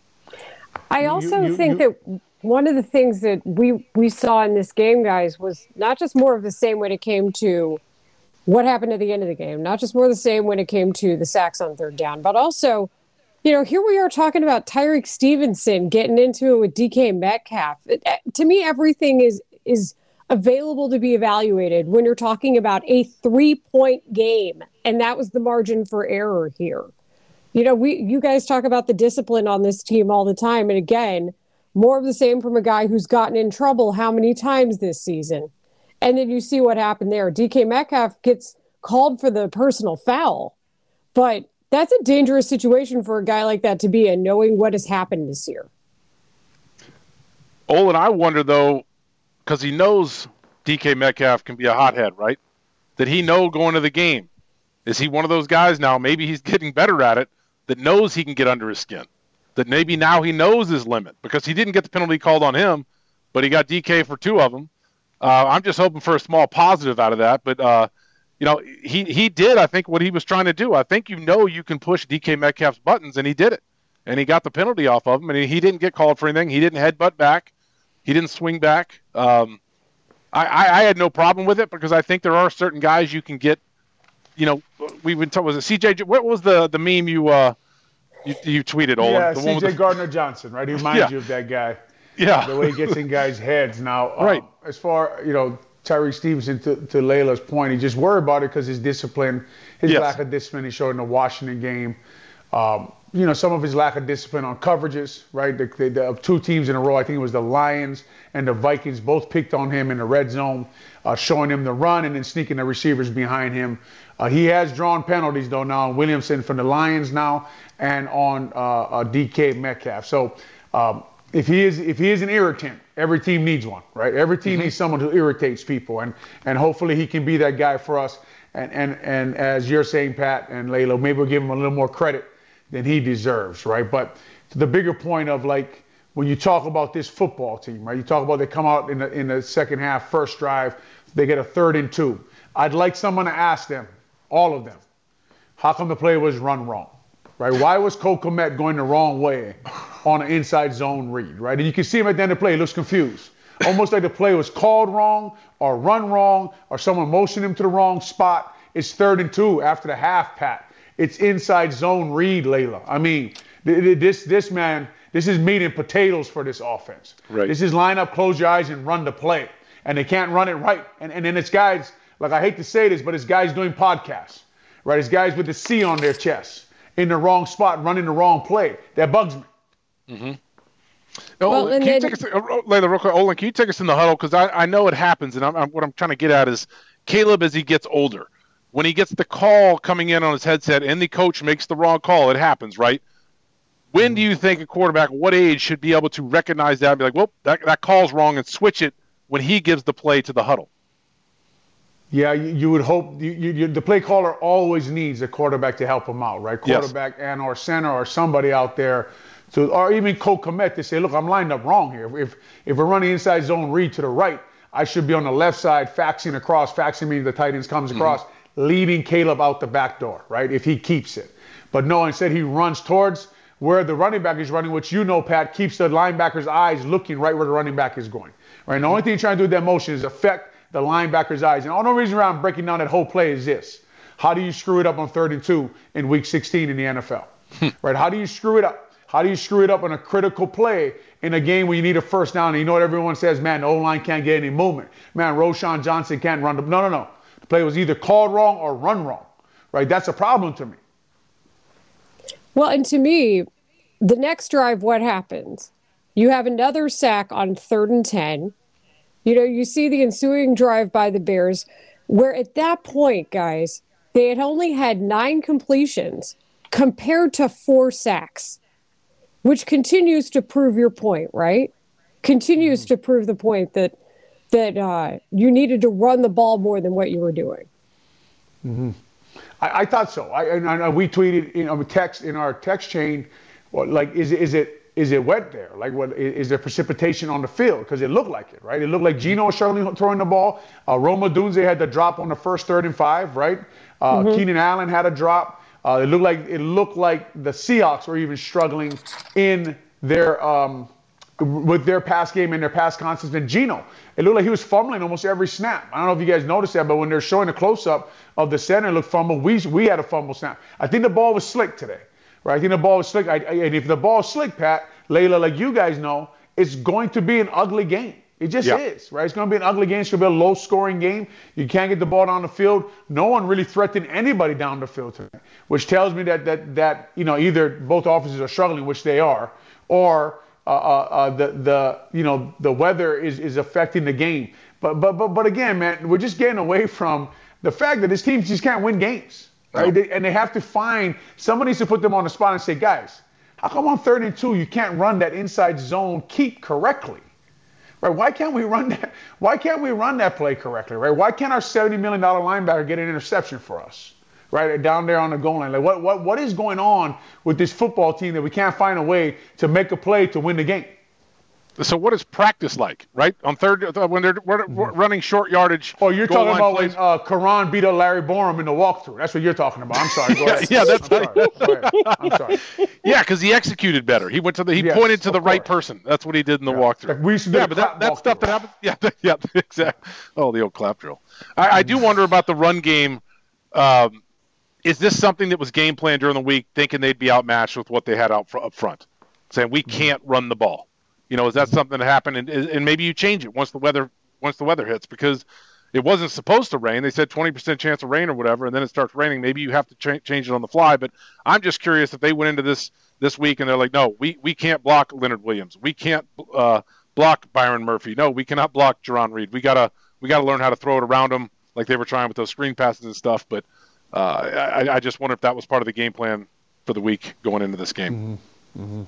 I also You- you- think you- that one of the things that we, we saw in this game, guys, was not just more of the same when it came to what happened at the end of the game, not just more the same when it came to the sacks on third down, but also, you know, here we are talking about Tyreek Stevenson getting into it with D K Metcalf. It, to me, everything is is available to be evaluated when you're talking about a three-point game, and that was the margin for error here. You know, we you guys talk about the discipline on this team all the time, and again, more of the same from a guy who's gotten in trouble how many times this season. And then you see what happened there. D K Metcalf gets called for the personal foul, but that's a dangerous situation for a guy like that to be in, knowing what has happened this year. Olin, I wonder, though, because he knows D K Metcalf can be a hothead, right? Did he know going to the game? Is he one of those guys now, maybe he's getting better at it, that knows he can get under his skin? That maybe now he knows his limit, because he didn't get the penalty called on him, but he got D K for two of them. Uh, I'm just hoping for a small positive out of that. But, uh, you know, he, he did, I think, what he was trying to do. I think you know you can push D K Metcalf's buttons, and he did it. And he got the penalty off of him, and he, he didn't get called for anything. He didn't headbutt back. He didn't swing back. Um, I, I, I had no problem with it, because I think there are certain guys you can get, you know, we've been talking, was it C J? What was the, the meme you, uh, you, you tweeted, Olin? Yeah, the C J one with the... Gardner-Johnson, right? He reminds Yeah. you of that guy. Yeah. The way he gets in guys' heads. Now, um, Right. as far, you know, Tyreek Stevenson, to, to Layla's point, he just worried about it because his discipline, his Yes. lack of discipline he showed in the Washington game. Um, you know, some of his lack of discipline on coverages, right? The, the, the two teams in a row, I think it was the Lions and the Vikings, both picked on him in the red zone, uh, showing him the run and then sneaking the receivers behind him. Uh, he has drawn penalties, though, now on Williamson from the Lions now and on uh, uh, D K Metcalf. So um, if he is if he is an irritant, every team needs one, right? Every team mm-hmm. needs someone who irritates people, and and hopefully he can be that guy for us. And and and as you're saying, Pat and Layla, maybe we'll give him a little more credit than he deserves, right? But to the bigger point of, like, when you talk about this football team, right? You talk about they come out in the in the second half, first drive, they get a third and two. I'd like someone to ask them, all of them, how come the play was run wrong, right? Why was Cole Kmet going the wrong way on an inside zone read, right? And you can see him at the end of the play, he looks confused. Almost like the play was called wrong or run wrong or someone motioned him to the wrong spot. It's third and two after the half, Pat. It's inside zone read, Layla. I mean, this this man, this is meat and potatoes for this offense. Right. This is line up, close your eyes, and run the play. And they can't run it right. And, and then it's guys, like I hate to say this, but it's guys doing podcasts, right? It's guys with the C on their chest in the wrong spot, running the wrong play. That bugs me. Mm-hmm. Oh, Well, can and you then- take us, uh, Layla, real quick, Olin, can you take us in the huddle? Because I, I know it happens, and I'm, I'm, what I'm trying to get at is Caleb, as he gets older, when he gets the call coming in on his headset and the coach makes the wrong call, it happens, right? When do you think a quarterback, what age, should be able to recognize that and be like, well, that, that call's wrong, and switch it when he gives the play to the huddle? Yeah, you, you would hope you, you, you, the play caller always needs a quarterback to help him out, right? Yes. Quarterback and or center or somebody out there, to, or even Cole Kmet to say, look, I'm lined up wrong here. If if we're running inside zone read to the right, I should be on the left side, faxing across. Faxing means the tight ends comes across, mm-hmm. leaving Caleb out the back door, right? If he keeps it. But no, instead he runs towards where the running back is running, which you know, Pat, keeps the linebacker's eyes looking right where the running back is going. Right? And the only thing you're trying to do with that motion is affect the linebacker's eyes. And all the reason why I'm breaking down that whole play is this. How do you screw it up on third and two in week sixteen in the N F L? Right? How do you screw it up? How do you screw it up on a critical play in a game where you need a first down? And you know what everyone says, man, the O-line can't get any movement. Man, Roschon Johnson can't run. The, no, no, no. The play was either called wrong or run wrong. Right? That's a problem to me. Well, and to me, the next drive, what happens? You have another sack on third and ten. You know, you see the ensuing drive by the Bears, where at that point, guys, they had only had nine completions compared to four sacks, which continues to prove your point, right? Continues mm-hmm. to prove the point that that uh, you needed to run the ball more than what you were doing. Mm-hmm. I, I thought so. I, and I, we tweeted in a text in our text chain, well, like, is is it is it wet there? Like, what is, is there precipitation on the field? Because it looked like it, right? It looked like Geno was struggling throwing the ball. Uh, Roma Dunze had the drop on the first third and five, right? Uh, mm-hmm. Keenan Allen had a drop. Uh, it looked like it looked like the Seahawks were even struggling in their um, with their pass game and their pass concepts. And Geno, it looked like he was fumbling almost every snap. I don't know if you guys noticed that, but when they're showing a close-up of the center, it looked fumble. We we had a fumble snap. I think the ball was slick today, right? I think the ball was slick. I, I, and if the ball is slick, Pat, Layla, like you guys know, it's going to be an ugly game. It just yeah. is, right? It's going to be an ugly game. It's going to be a low-scoring game. You can't get the ball down the field. No one really threatened anybody down the field today, which tells me that that that you know either both offenses are struggling, which they are, or uh, uh, the the you know the weather is is affecting the game. But but but but again, man, we're just getting away from the fact that this team just can't win games, right? No. They, and they have to find somebody needs to put them on the spot and say, guys, how come on third and two you can't run that inside zone keep correctly? Right? Why can't we run that? Why can't we run that play correctly? Right? Why can't our seventy million dollars linebacker get an interception for us? Right? Down there on the goal line. Like what what what is going on with this football team that we can't find a way to make a play to win the game? So what is practice like, right? On third, when they're mm-hmm. running short yardage. Oh, you're talking about plays. when uh, Karan beat up Larry Borum in the walkthrough. That's what you're talking about. I'm sorry. Go ahead. yeah, that's I'm sorry. Go ahead. I'm sorry. Yeah, because he executed better. He went to the. He yes, pointed to the right person. That's what he did in the yeah. walkthrough. Like we used to do yeah, but that, that's stuff that happens. Yeah, yeah, exactly. Oh, the old clap drill. I, I do wonder about the run game. Um, is this something that was game planned during the week, thinking they'd be outmatched with what they had out fr- up front, saying we can't run the ball? You know, is that something that happened? And, and maybe you change it once the weather once the weather hits, because it wasn't supposed to rain. They said twenty percent chance of rain or whatever, and then it starts raining. Maybe you have to cha- change it on the fly. But I'm just curious if they went into this this week and they're like, no, we, we can't block Leonard Williams. We can't uh, block Byron Murphy. No, we cannot block Jarran Reed. We gotta we gotta learn how to throw it around them like they were trying with those screen passes and stuff. But uh, I, I just wonder if that was part of the game plan for the week going into this game. Mm-hmm. Mm-hmm.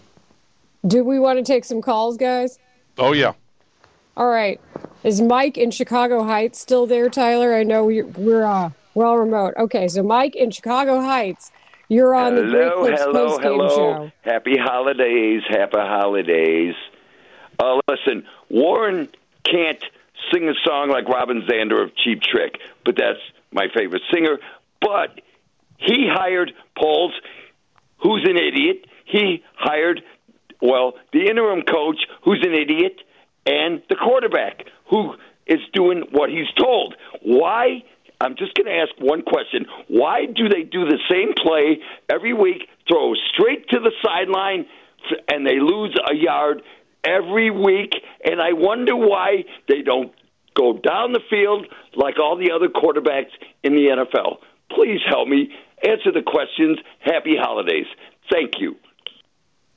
Do we want to take some calls, guys? Oh, yeah. All right. Is Mike in Chicago Heights still there, Tyler? I know we're, we're uh, well remote. Okay, so Mike in Chicago Heights, you're on hello, the Great Clips hello, postgame hello. show. Happy holidays, happy holidays. Uh, listen, Warren can't sing a song like Robin Zander of Cheap Trick, but that's my favorite singer. But he hired Poles, who's an idiot. He hired... Well, the interim coach, who's an idiot, and the quarterback, who is doing what he's told. Why? I'm just going to ask one question. Why do they do the same play every week, throw straight to the sideline, and they lose a yard every week? And I wonder why they don't go down the field like all the other quarterbacks in the N F L. Please help me answer the questions. Happy holidays. Thank you.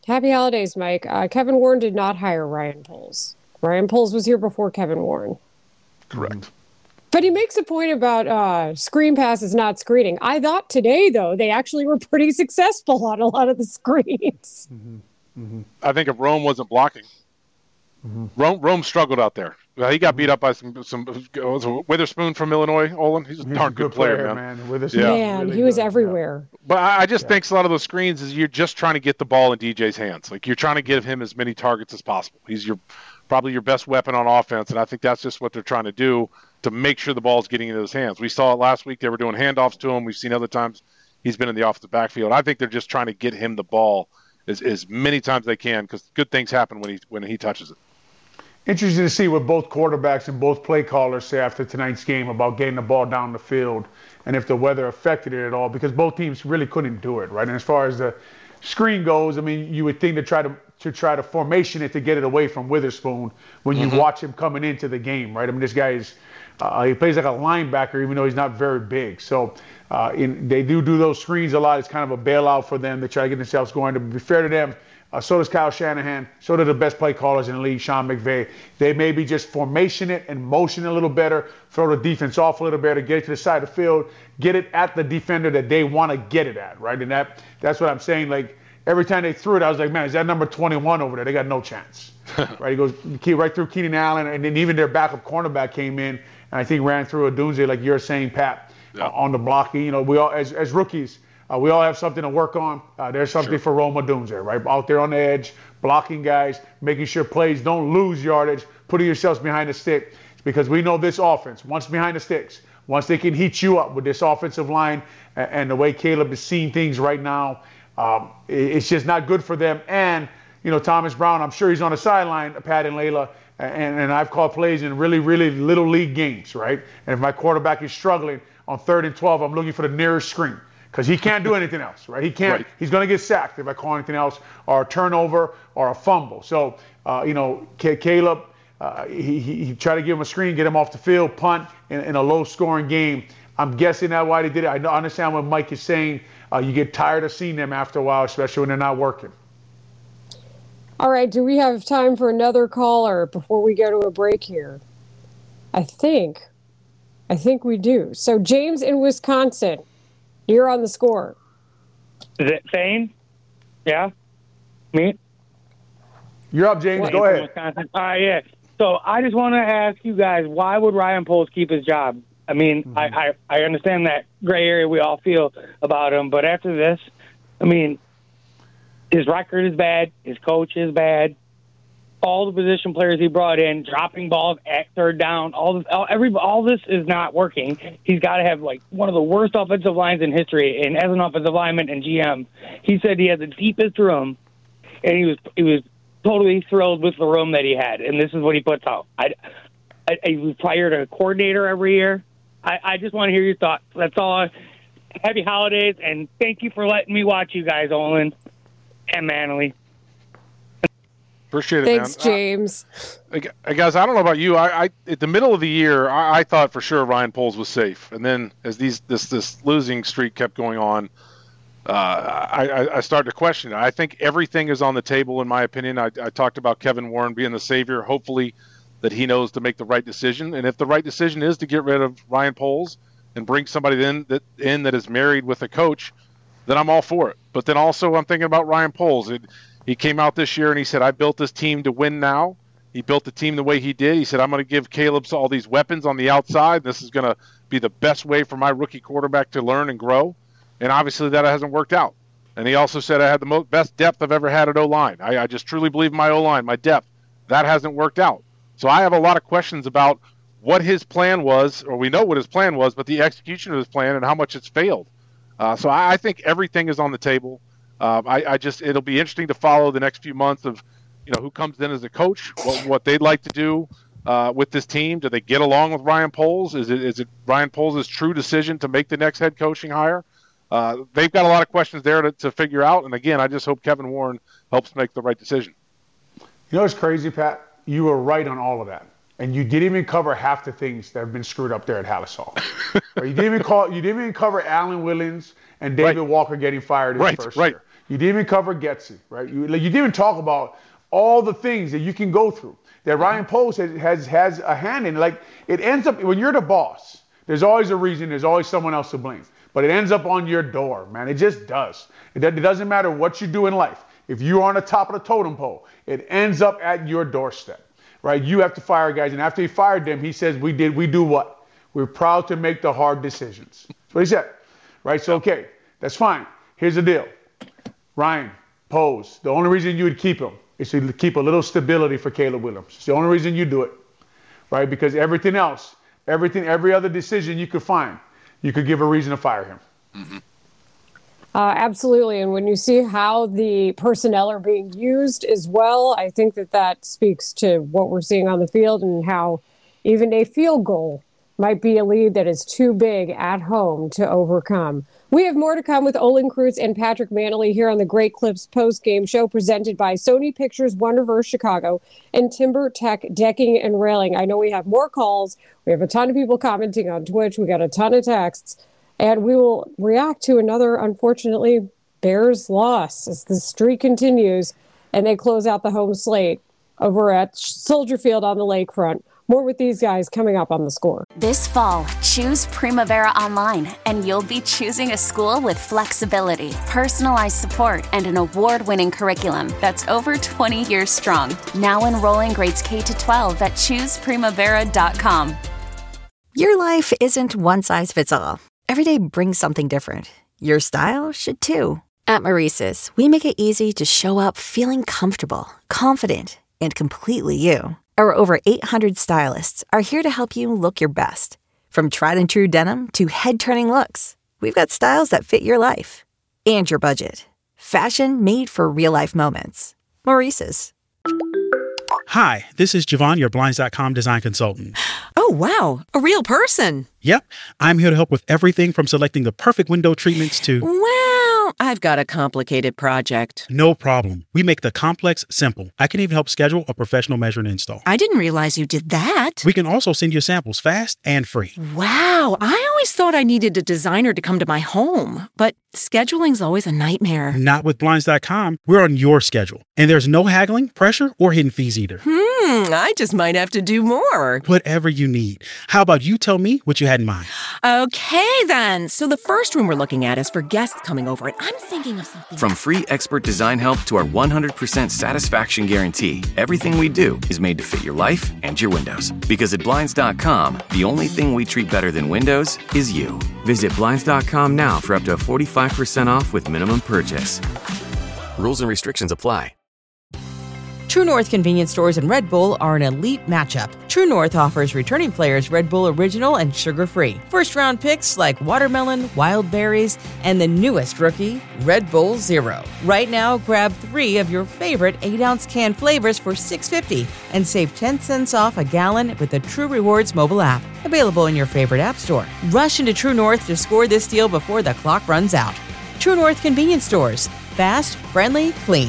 Happy holidays, Mike. Uh, Kevin Warren did not hire Ryan Poles. Ryan Poles was here before Kevin Warren. Correct. But he makes a point about uh, screen passes not screening. I thought today, though, they actually were pretty successful on a lot of the screens. Mm-hmm. Mm-hmm. I think if Rome wasn't blocking, mm-hmm. Rome Rome struggled out there. Well, he got beat up by some some uh, Witherspoon from Illinois. Olin, he's a he's darn a good, good player, player, man. man. Witherspoon, yeah. Man, really he was good. everywhere. Yeah. But I, I just yeah. think a lot of those screens is you're just trying to get the ball in D J's hands. Like you're trying to give him as many targets as possible. He's your probably your best weapon on offense, and I think that's just what they're trying to do to make sure the ball's getting into his hands. We saw it last week. They were doing handoffs to him. We've seen other times he's been in the offensive backfield. I think they're just trying to get him the ball as, as many times as they can because good things happen when he when he touches it. Interesting to see what both quarterbacks and both play callers say after tonight's game about getting the ball down the field and if the weather affected it at all, because both teams really couldn't do it, right? And as far as the screen goes, I mean, you would think to try to to try to formation it to get it away from Witherspoon when you mm-hmm. watch him coming into the game, right? I mean, this guy is uh, he plays like a linebacker, even though he's not very big. So uh, in, they do do those screens a lot. It's kind of a bailout for them. They try to get themselves going. To be fair to them, Uh, so does Kyle Shanahan. So do the best play callers in the league, Sean McVay. They maybe just formation it and motion it a little better, throw the defense off a little better, get it to the side of the field, get it at the defender that they want to get it at, right? And that that's what I'm saying. Like, every time they threw it, I was like, man, is that number twenty-one over there? They got no chance. Right? He goes right through Keenan Allen, and then even their backup cornerback came in, and I think ran through Odunze, like you're saying, Pat, yeah. uh, on the blocking. You know, we all, as, as rookies, Uh, we all have something to work on. Uh, there's something sure. for Rome Odunze, right? Out there on the edge, blocking guys, making sure plays don't lose yardage, putting yourselves behind the stick. Because we know this offense, once behind the sticks, once they can heat you up with this offensive line and, and the way Caleb is seeing things right now, um, it, it's just not good for them. And, you know, Thomas Brown, I'm sure he's on the sideline, Pat and Layla, and, and I've called plays in really, really little league games, right? And if my quarterback is struggling on third and twelve, I'm looking for the nearest screen. Because he can't do anything else, right? He can't. Right. He's going to get sacked if I call anything else, or a turnover, or a fumble. So, uh, you know, C- Caleb, uh, he, he, he tried to give him a screen, get him off the field, punt in, in a low-scoring game. I'm guessing that's why they did it. I understand what Mike is saying. Uh, you get tired of seeing them after a while, especially when they're not working. All right. Do we have time for another caller before we go to a break here? I think. I think we do. So, James in Wisconsin. You're on the score. Is it Thane? Yeah? Me? You're up, James. Go ahead. All right, yeah. So I just want to ask you guys, why would Ryan Poles keep his job? I mean, mm-hmm. I, I, I understand that gray area we all feel about him, but after this, I mean, his record is bad. His coach is bad. All the position players he brought in, dropping balls at third down, all this, all, every, all this is not working. He's got to have, like, one of the worst offensive lines in history. And as an offensive lineman and G M, he said he had the deepest room, and he was he was totally thrilled with the room that he had. And this is what he puts out. I, I, I fired a coordinator every year. I, I just want to hear your thoughts. That's all. Happy holidays, and thank you for letting me watch you guys, Olin and Manley. Appreciate it, Thanks, man. James. Uh, guys, I don't know about you. I, I at the middle of the year, I, I thought for sure Ryan Poles was safe, and then as these this this losing streak kept going on, uh, I, I started to question it. I think everything is on the table, in my opinion. I, I talked about Kevin Warren being the savior. Hopefully, that he knows to make the right decision, and if the right decision is to get rid of Ryan Poles and bring somebody in that in that is married with a coach, then I'm all for it. But then also, I'm thinking about Ryan Poles. It, He came out this year and he said, I built this team to win now. He built the team the way he did. He said, I'm going to give Caleb all these weapons on the outside. This is going to be the best way for my rookie quarterback to learn and grow. And obviously that hasn't worked out. And he also said, I had the most, best depth I've ever had at O-line. I, I just truly believe in my O-line, my depth. That hasn't worked out. So I have a lot of questions about what his plan was, or we know what his plan was, but the execution of his plan and how much it's failed. Uh, so I, I think everything is on the table. Uh, I, I just it'll be interesting to follow the next few months of, you know, who comes in as a coach, what, what they'd like to do uh, with this team. Do they get along with Ryan Poles? Is it is it Ryan Poles' true decision to make the next head coaching hire? Uh, they've got a lot of questions there to, to figure out. And again, I just hope Kevin Warren helps make the right decision. You know what's crazy, Pat? You were right on all of that. And you didn't even cover half the things that have been screwed up there at Hallisall. Right? You didn't even call. You didn't even cover Alan Willens and David right. Walker getting fired his right, first right. year. You didn't even cover Getsy, right? You, like, you didn't even talk about all the things that you can go through that Ryan Poles has, has, has a hand in. Like, it ends up, when you're the boss, there's always a reason, there's always someone else to blame. But it ends up on your door, man. It just does. It, it doesn't matter what you do in life. If you're on the top of the totem pole, it ends up at your doorstep, right? You have to fire guys. And after he fired them, he says, we did, we do what? We're proud to make the hard decisions. That's what he said, right? So, okay, that's fine. Here's the deal. Ryan Poles, the only reason you would keep him is to keep a little stability for Caleb Williams. It's the only reason you do it, right? Because everything else, everything, every other decision you could find, you could give a reason to fire him. Mm-hmm. Uh, absolutely. And when you see how the personnel are being used as well, I think that that speaks to what we're seeing on the field and how even a field goal might be a lead that is too big at home to overcome. We have more to come with Olin Kreutz and Patrick Mannelly here on the Great Clips post-game show presented by Sony Pictures Wonderverse Chicago and Timber Tech Decking and Railing. I know we have more calls. We have a ton of people commenting on Twitch. We got a ton of texts. And we will react to another, unfortunately, Bears loss as the streak continues and they close out the home slate over at Soldier Field on the lakefront. More with these guys coming up on The Score. This fall, choose Primavera Online, and you'll be choosing a school with flexibility, personalized support, and an award-winning curriculum that's over twenty years strong. Now enrolling grades K to twelve at choose primavera dot com. Your life isn't one size fits all. Every day brings something different. Your style should too. At Maurice's, we make it easy to show up feeling comfortable, confident, and completely you. Our over eight hundred stylists are here to help you look your best. From tried and true denim to head-turning looks, we've got styles that fit your life and your budget. Fashion made for real-life moments. Maurice's. Hi, this is Javon, your Blinds dot com design consultant. Oh, wow. A real person. Yep. I'm here to help with everything from selecting the perfect window treatments to... Well, I've got a complicated project. No problem. We make the complex simple. I can even help schedule a professional measure and install. I didn't realize you did that. We can also send you samples fast and free. Wow. I always thought I needed a designer to come to my home, but scheduling's always a nightmare. Not with Blinds dot com. We're on your schedule. And there's no haggling, pressure, or hidden fees either. Hmm, I just might have to do more. Whatever you need. How about you tell me what you had in mind? Okay, then. So the first room we're looking at is for guests coming over, and I'm thinking of something. From free expert design help to our one hundred percent satisfaction guarantee, everything we do is made to fit your life and your windows. Because at Blinds dot com, the only thing we treat better than windows is you. Visit Blinds dot com now for up to forty-five percent off with minimum purchase. Rules and restrictions apply. True North convenience stores and Red Bull are an elite matchup. True North offers returning players Red Bull Original and sugar-free. First-round picks like watermelon, wild berries, and the newest rookie, Red Bull Zero. Right now, grab three of your favorite eight-ounce can flavors for six dollars and fifty cents and save ten cents off a gallon with the True Rewards mobile app. Available in your favorite app store. Rush into True North to score this deal before the clock runs out. True North convenience stores. Fast, friendly, clean.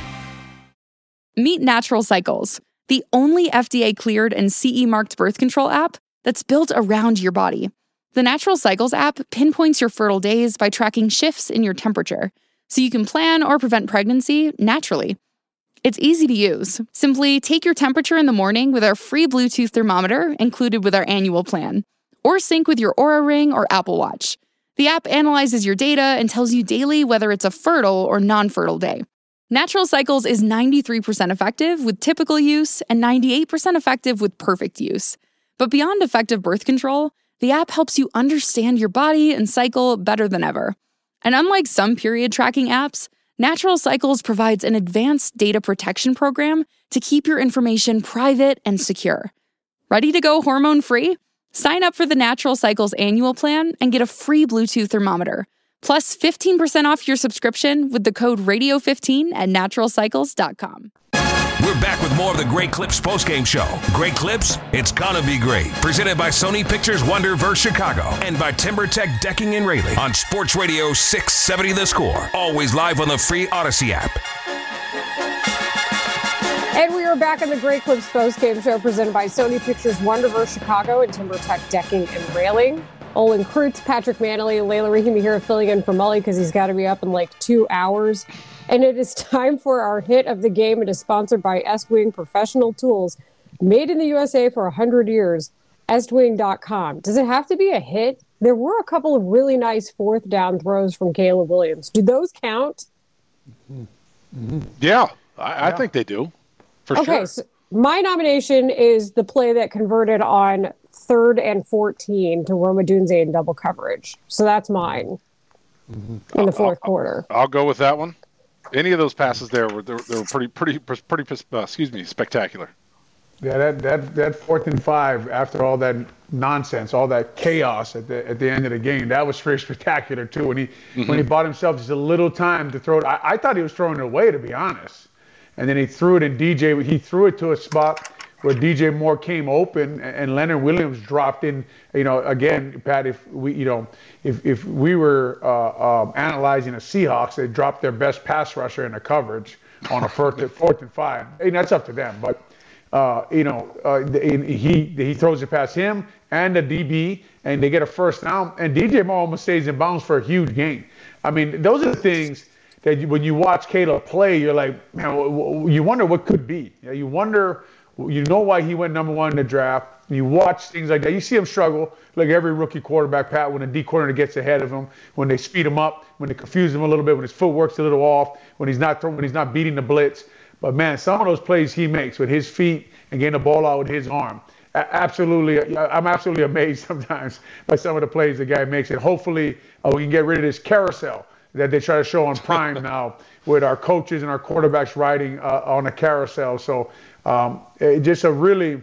Meet Natural Cycles, the only F D A-cleared and C E-marked birth control app that's built around your body. The Natural Cycles app pinpoints your fertile days by tracking shifts in your temperature, so you can plan or prevent pregnancy naturally. It's easy to use. Simply take your temperature in the morning with our free Bluetooth thermometer included with our annual plan, or sync with your Oura Ring or Apple Watch. The app analyzes your data and tells you daily whether it's a fertile or non-fertile day. Natural Cycles is ninety-three percent effective with typical use and ninety-eight percent effective with perfect use. But beyond effective birth control, the app helps you understand your body and cycle better than ever. And unlike some period tracking apps, Natural Cycles provides an advanced data protection program to keep your information private and secure. Ready to go hormone-free? Sign up for the Natural Cycles annual plan and get a free Bluetooth thermometer. Plus fifteen percent off your subscription with the code radio fifteen at natural cycles dot com. We're back with more of the Great Clips postgame show. Great Clips, it's gonna be great. Presented by Sony Pictures Wonderverse Chicago and by Timber Tech Decking and Railing on Sports Radio six seventy The Score. Always live on the free Odyssey app. And we are back in the Great Clips postgame show presented by Sony Pictures Wonderverse Chicago and Timber Tech Decking and Railing. Olin Kreutz, Patrick Manley, Layla Rahimi here filling in for Mully because he's got to be up in like two hours. And it is time for our hit of the game. It is sponsored by Estwing Professional Tools, made in the U S A for one hundred years, estwing dot com. Does it have to be a hit? There were a couple of really nice fourth down throws from Caleb Williams. Do those count? Mm-hmm. Yeah, I, yeah, I think they do, for okay, sure. Okay, so my nomination is the play that converted on third and fourteen to Roma Dunze in double coverage. So that's mine mm-hmm. in the fourth I'll, quarter. I'll go with that one. Any of those passes there were they were, they were pretty pretty pretty uh, excuse me spectacular. Yeah, that, that that fourth and five after all that nonsense, all that chaos at the at the end of the game, that was very spectacular too. When he mm-hmm. when he bought himself just a little time to throw it, I, I thought he was throwing it away, to be honest. And then he threw it, and D J he threw it to a spot where D J Moore came open, and Leonard Williams dropped in. You know, again, Pat, if we you know if if we were uh, um, analyzing the Seahawks, they dropped their best pass rusher in the coverage on a fourth fourth and five. And that's up to them, but. Uh, you know, uh, he he throws it past him and the D B, and they get a first down. And D J Moore almost stays in bounds for a huge gain. I mean, those are the things that you, when you watch Caleb play, you're like, man, you wonder what could be. You know, you wonder, you know why he went number one in the draft. You watch things like that. You see him struggle, like every rookie quarterback, Pat, when a D coordinator gets ahead of him, when they speed him up, when they confuse him a little bit, when his footwork's a little off, when he's not throwing, when he's not beating the blitz. But, man, some of those plays he makes with his feet and getting the ball out with his arm, absolutely, I'm absolutely amazed sometimes by some of the plays the guy makes. And hopefully uh, we can get rid of this carousel that they try to show on Prime now with our coaches and our quarterbacks riding uh, on a carousel. So um, it, just a really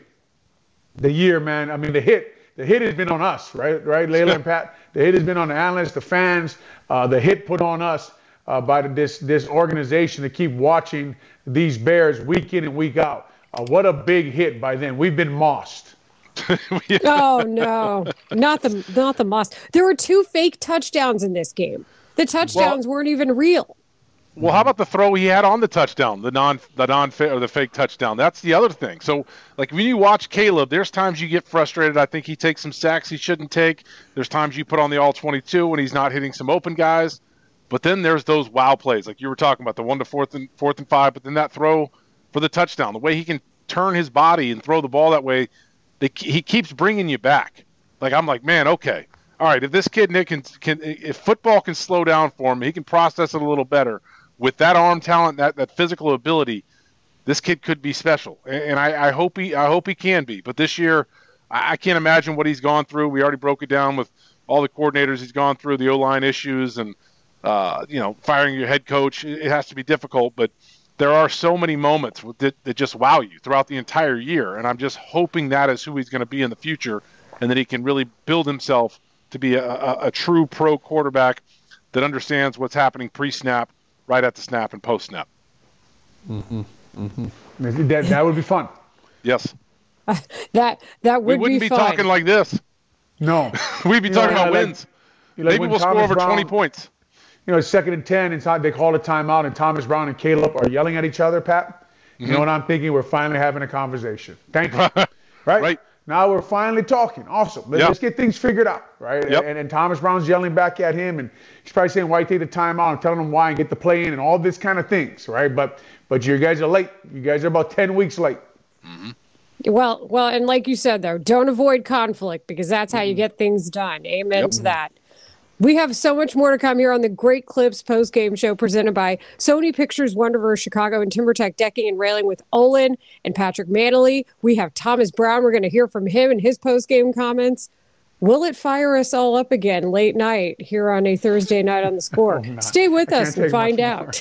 – the year, man, I mean, the hit – the hit has been on us, right, right, Layla and Pat? The hit has been on the analysts, the fans. Uh, the hit put on us uh, by the, this this organization to keep watching these Bears week in and week out. Uh, what a big hit by them. We've been mossed. yeah. Oh, no. Not the not the moss. There were two fake touchdowns in this game. The touchdowns well, weren't even real. Well, how about the throw he had on the touchdown, the non the non or the fake touchdown? That's the other thing. So, like when you watch Caleb, there's times you get frustrated. I think he takes some sacks he shouldn't take. There's times you put on the all twenty-two when he's not hitting some open guys. But then there's those wow plays, like you were talking about, the one to fourth and fourth and five. But then that throw for the touchdown, the way he can turn his body and throw the ball that way, they, he keeps bringing you back. Like I'm like, man, okay, all right. If this kid Nick can, can if football can slow down for him, he can process it a little better. With that arm talent, that, that physical ability, this kid could be special, and I, I hope he I hope he can be. But this year, I, I can't imagine what he's gone through. We already broke it down with all the coordinators he's gone through, the O-line issues, and uh, you know, firing your head coach. It has to be difficult, but there are so many moments that, that just wow you throughout the entire year, and I'm just hoping that is who he's going to be in the future, and that he can really build himself to be a, a, a true pro quarterback that understands what's happening pre-snap, right at the snap, and post-snap. Mm-hmm. Mm-hmm. That, that would be fun. Yes. Uh, that that would be fun. We wouldn't be, be talking like this. No. We'd be you talking know, about like, wins. Like Maybe we'll Thomas score over Brown, twenty points. You know, it's second and ten, and they call a timeout, and Thomas Brown and Caleb are yelling at each other, Pat. You mm-hmm. know what I'm thinking? We're finally having a conversation. Thank you. right? Right. Now we're finally talking. Awesome. Let's, yep. let's get things figured out, right? Yep. And, and Thomas Brown's yelling back at him, and he's probably saying why you take the timeout and telling him why and get the play in and all this kind of things, right? But but you guys are late. You guys are about ten weeks late. Mm-hmm. Well, well, and like you said, though, don't avoid conflict because that's how you get things done. Amen yep. to that. We have so much more to come here on the Great Clips post-game show presented by Sony Pictures Wonderverse Chicago and TimberTech Decking and Railing with Olin and Patrick Manley. We have Thomas Brown. We're going to hear from him and his post-game comments. Will it fire us all up again late night here on a Thursday night on The Score? Oh, Stay with us and find out.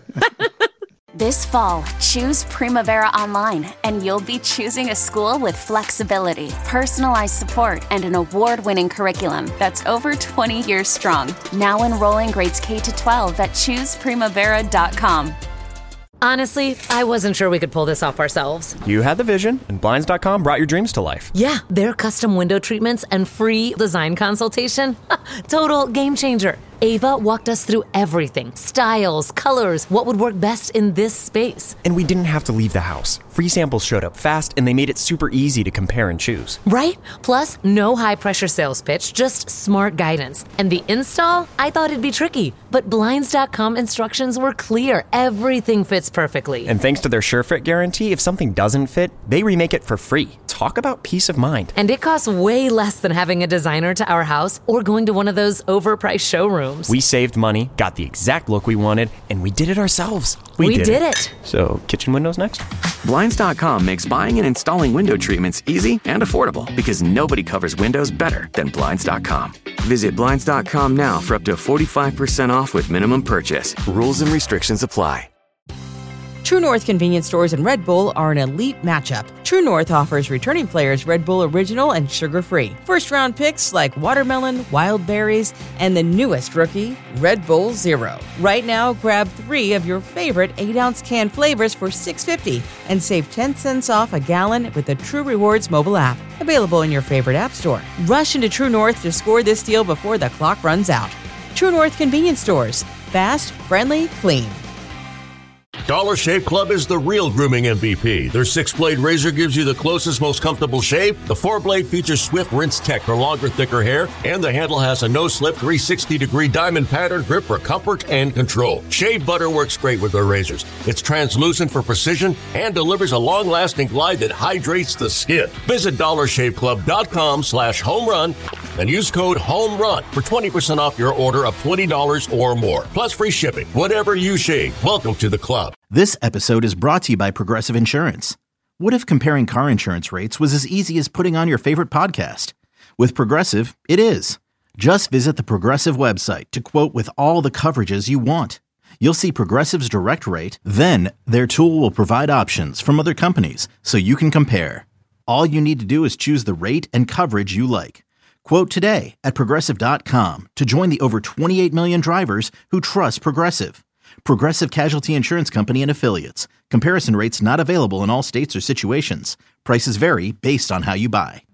This fall, choose Primavera Online, and you'll be choosing a school with flexibility, personalized support, and an award-winning curriculum that's over twenty years strong. Now enrolling grades K to twelve at choose primavera dot com. Honestly, I wasn't sure we could pull this off ourselves. You had the vision, and Blinds dot com brought your dreams to life. Yeah, their custom window treatments and free design consultation. Total game changer. Ava walked us through everything. Styles, colors, what would work best in this space. And we didn't have to leave the house. Free samples showed up fast, and they made it super easy to compare and choose. Right? Plus, no high-pressure sales pitch, just smart guidance. And the install? I thought it'd be tricky, but Blinds dot com instructions were clear. Everything fits perfectly. And thanks to their SureFit guarantee, if something doesn't fit, they remake it for free. Talk about peace of mind. And it costs way less than having a designer to our house or going to one of those overpriced showrooms. We saved money, got the exact look we wanted, and we did it ourselves. We, we did, did it. it. So, kitchen windows next? Blinds dot com makes buying and installing window treatments easy and affordable because nobody covers windows better than Blinds dot com. Visit Blinds dot com now for up to forty-five percent off with minimum purchase. Rules and restrictions apply. True North convenience stores and Red Bull are an elite matchup. True North offers returning players Red Bull Original and sugar-free. First-round picks like watermelon, wild berries, and the newest rookie, Red Bull Zero. Right now, grab three of your favorite eight-ounce can flavors for six dollars and fifty cents and save ten cents off a gallon with the True Rewards mobile app. Available in your favorite app store. Rush into True North to score this deal before the clock runs out. True North convenience stores. Fast, friendly, clean. Dollar Shave Club is the real grooming M V P. Their six-blade razor gives you the closest, most comfortable shave. The four-blade features Swift Rinse Tech for longer, thicker hair, and the handle has a no-slip three hundred sixty degree diamond pattern grip for comfort and control. Shave butter works great with their razors. It's translucent for precision and delivers a long-lasting glide that hydrates the skin. Visit dollar shave club dot com slash home run and use code HOMERUN for twenty percent off your order of twenty dollars or more, plus free shipping. Whatever you shave, welcome to the club. This episode is brought to you by Progressive Insurance. What if comparing car insurance rates was as easy as putting on your favorite podcast? With Progressive, it is. Just visit the Progressive website to quote with all the coverages you want. You'll see Progressive's direct rate, then their tool will provide options from other companies so you can compare. All you need to do is choose the rate and coverage you like. Quote today at Progressive dot com to join the over twenty-eight million drivers who trust Progressive. Progressive Casualty Insurance Company and Affiliates. Comparison rates not available in all states or situations. Prices vary based on how you buy.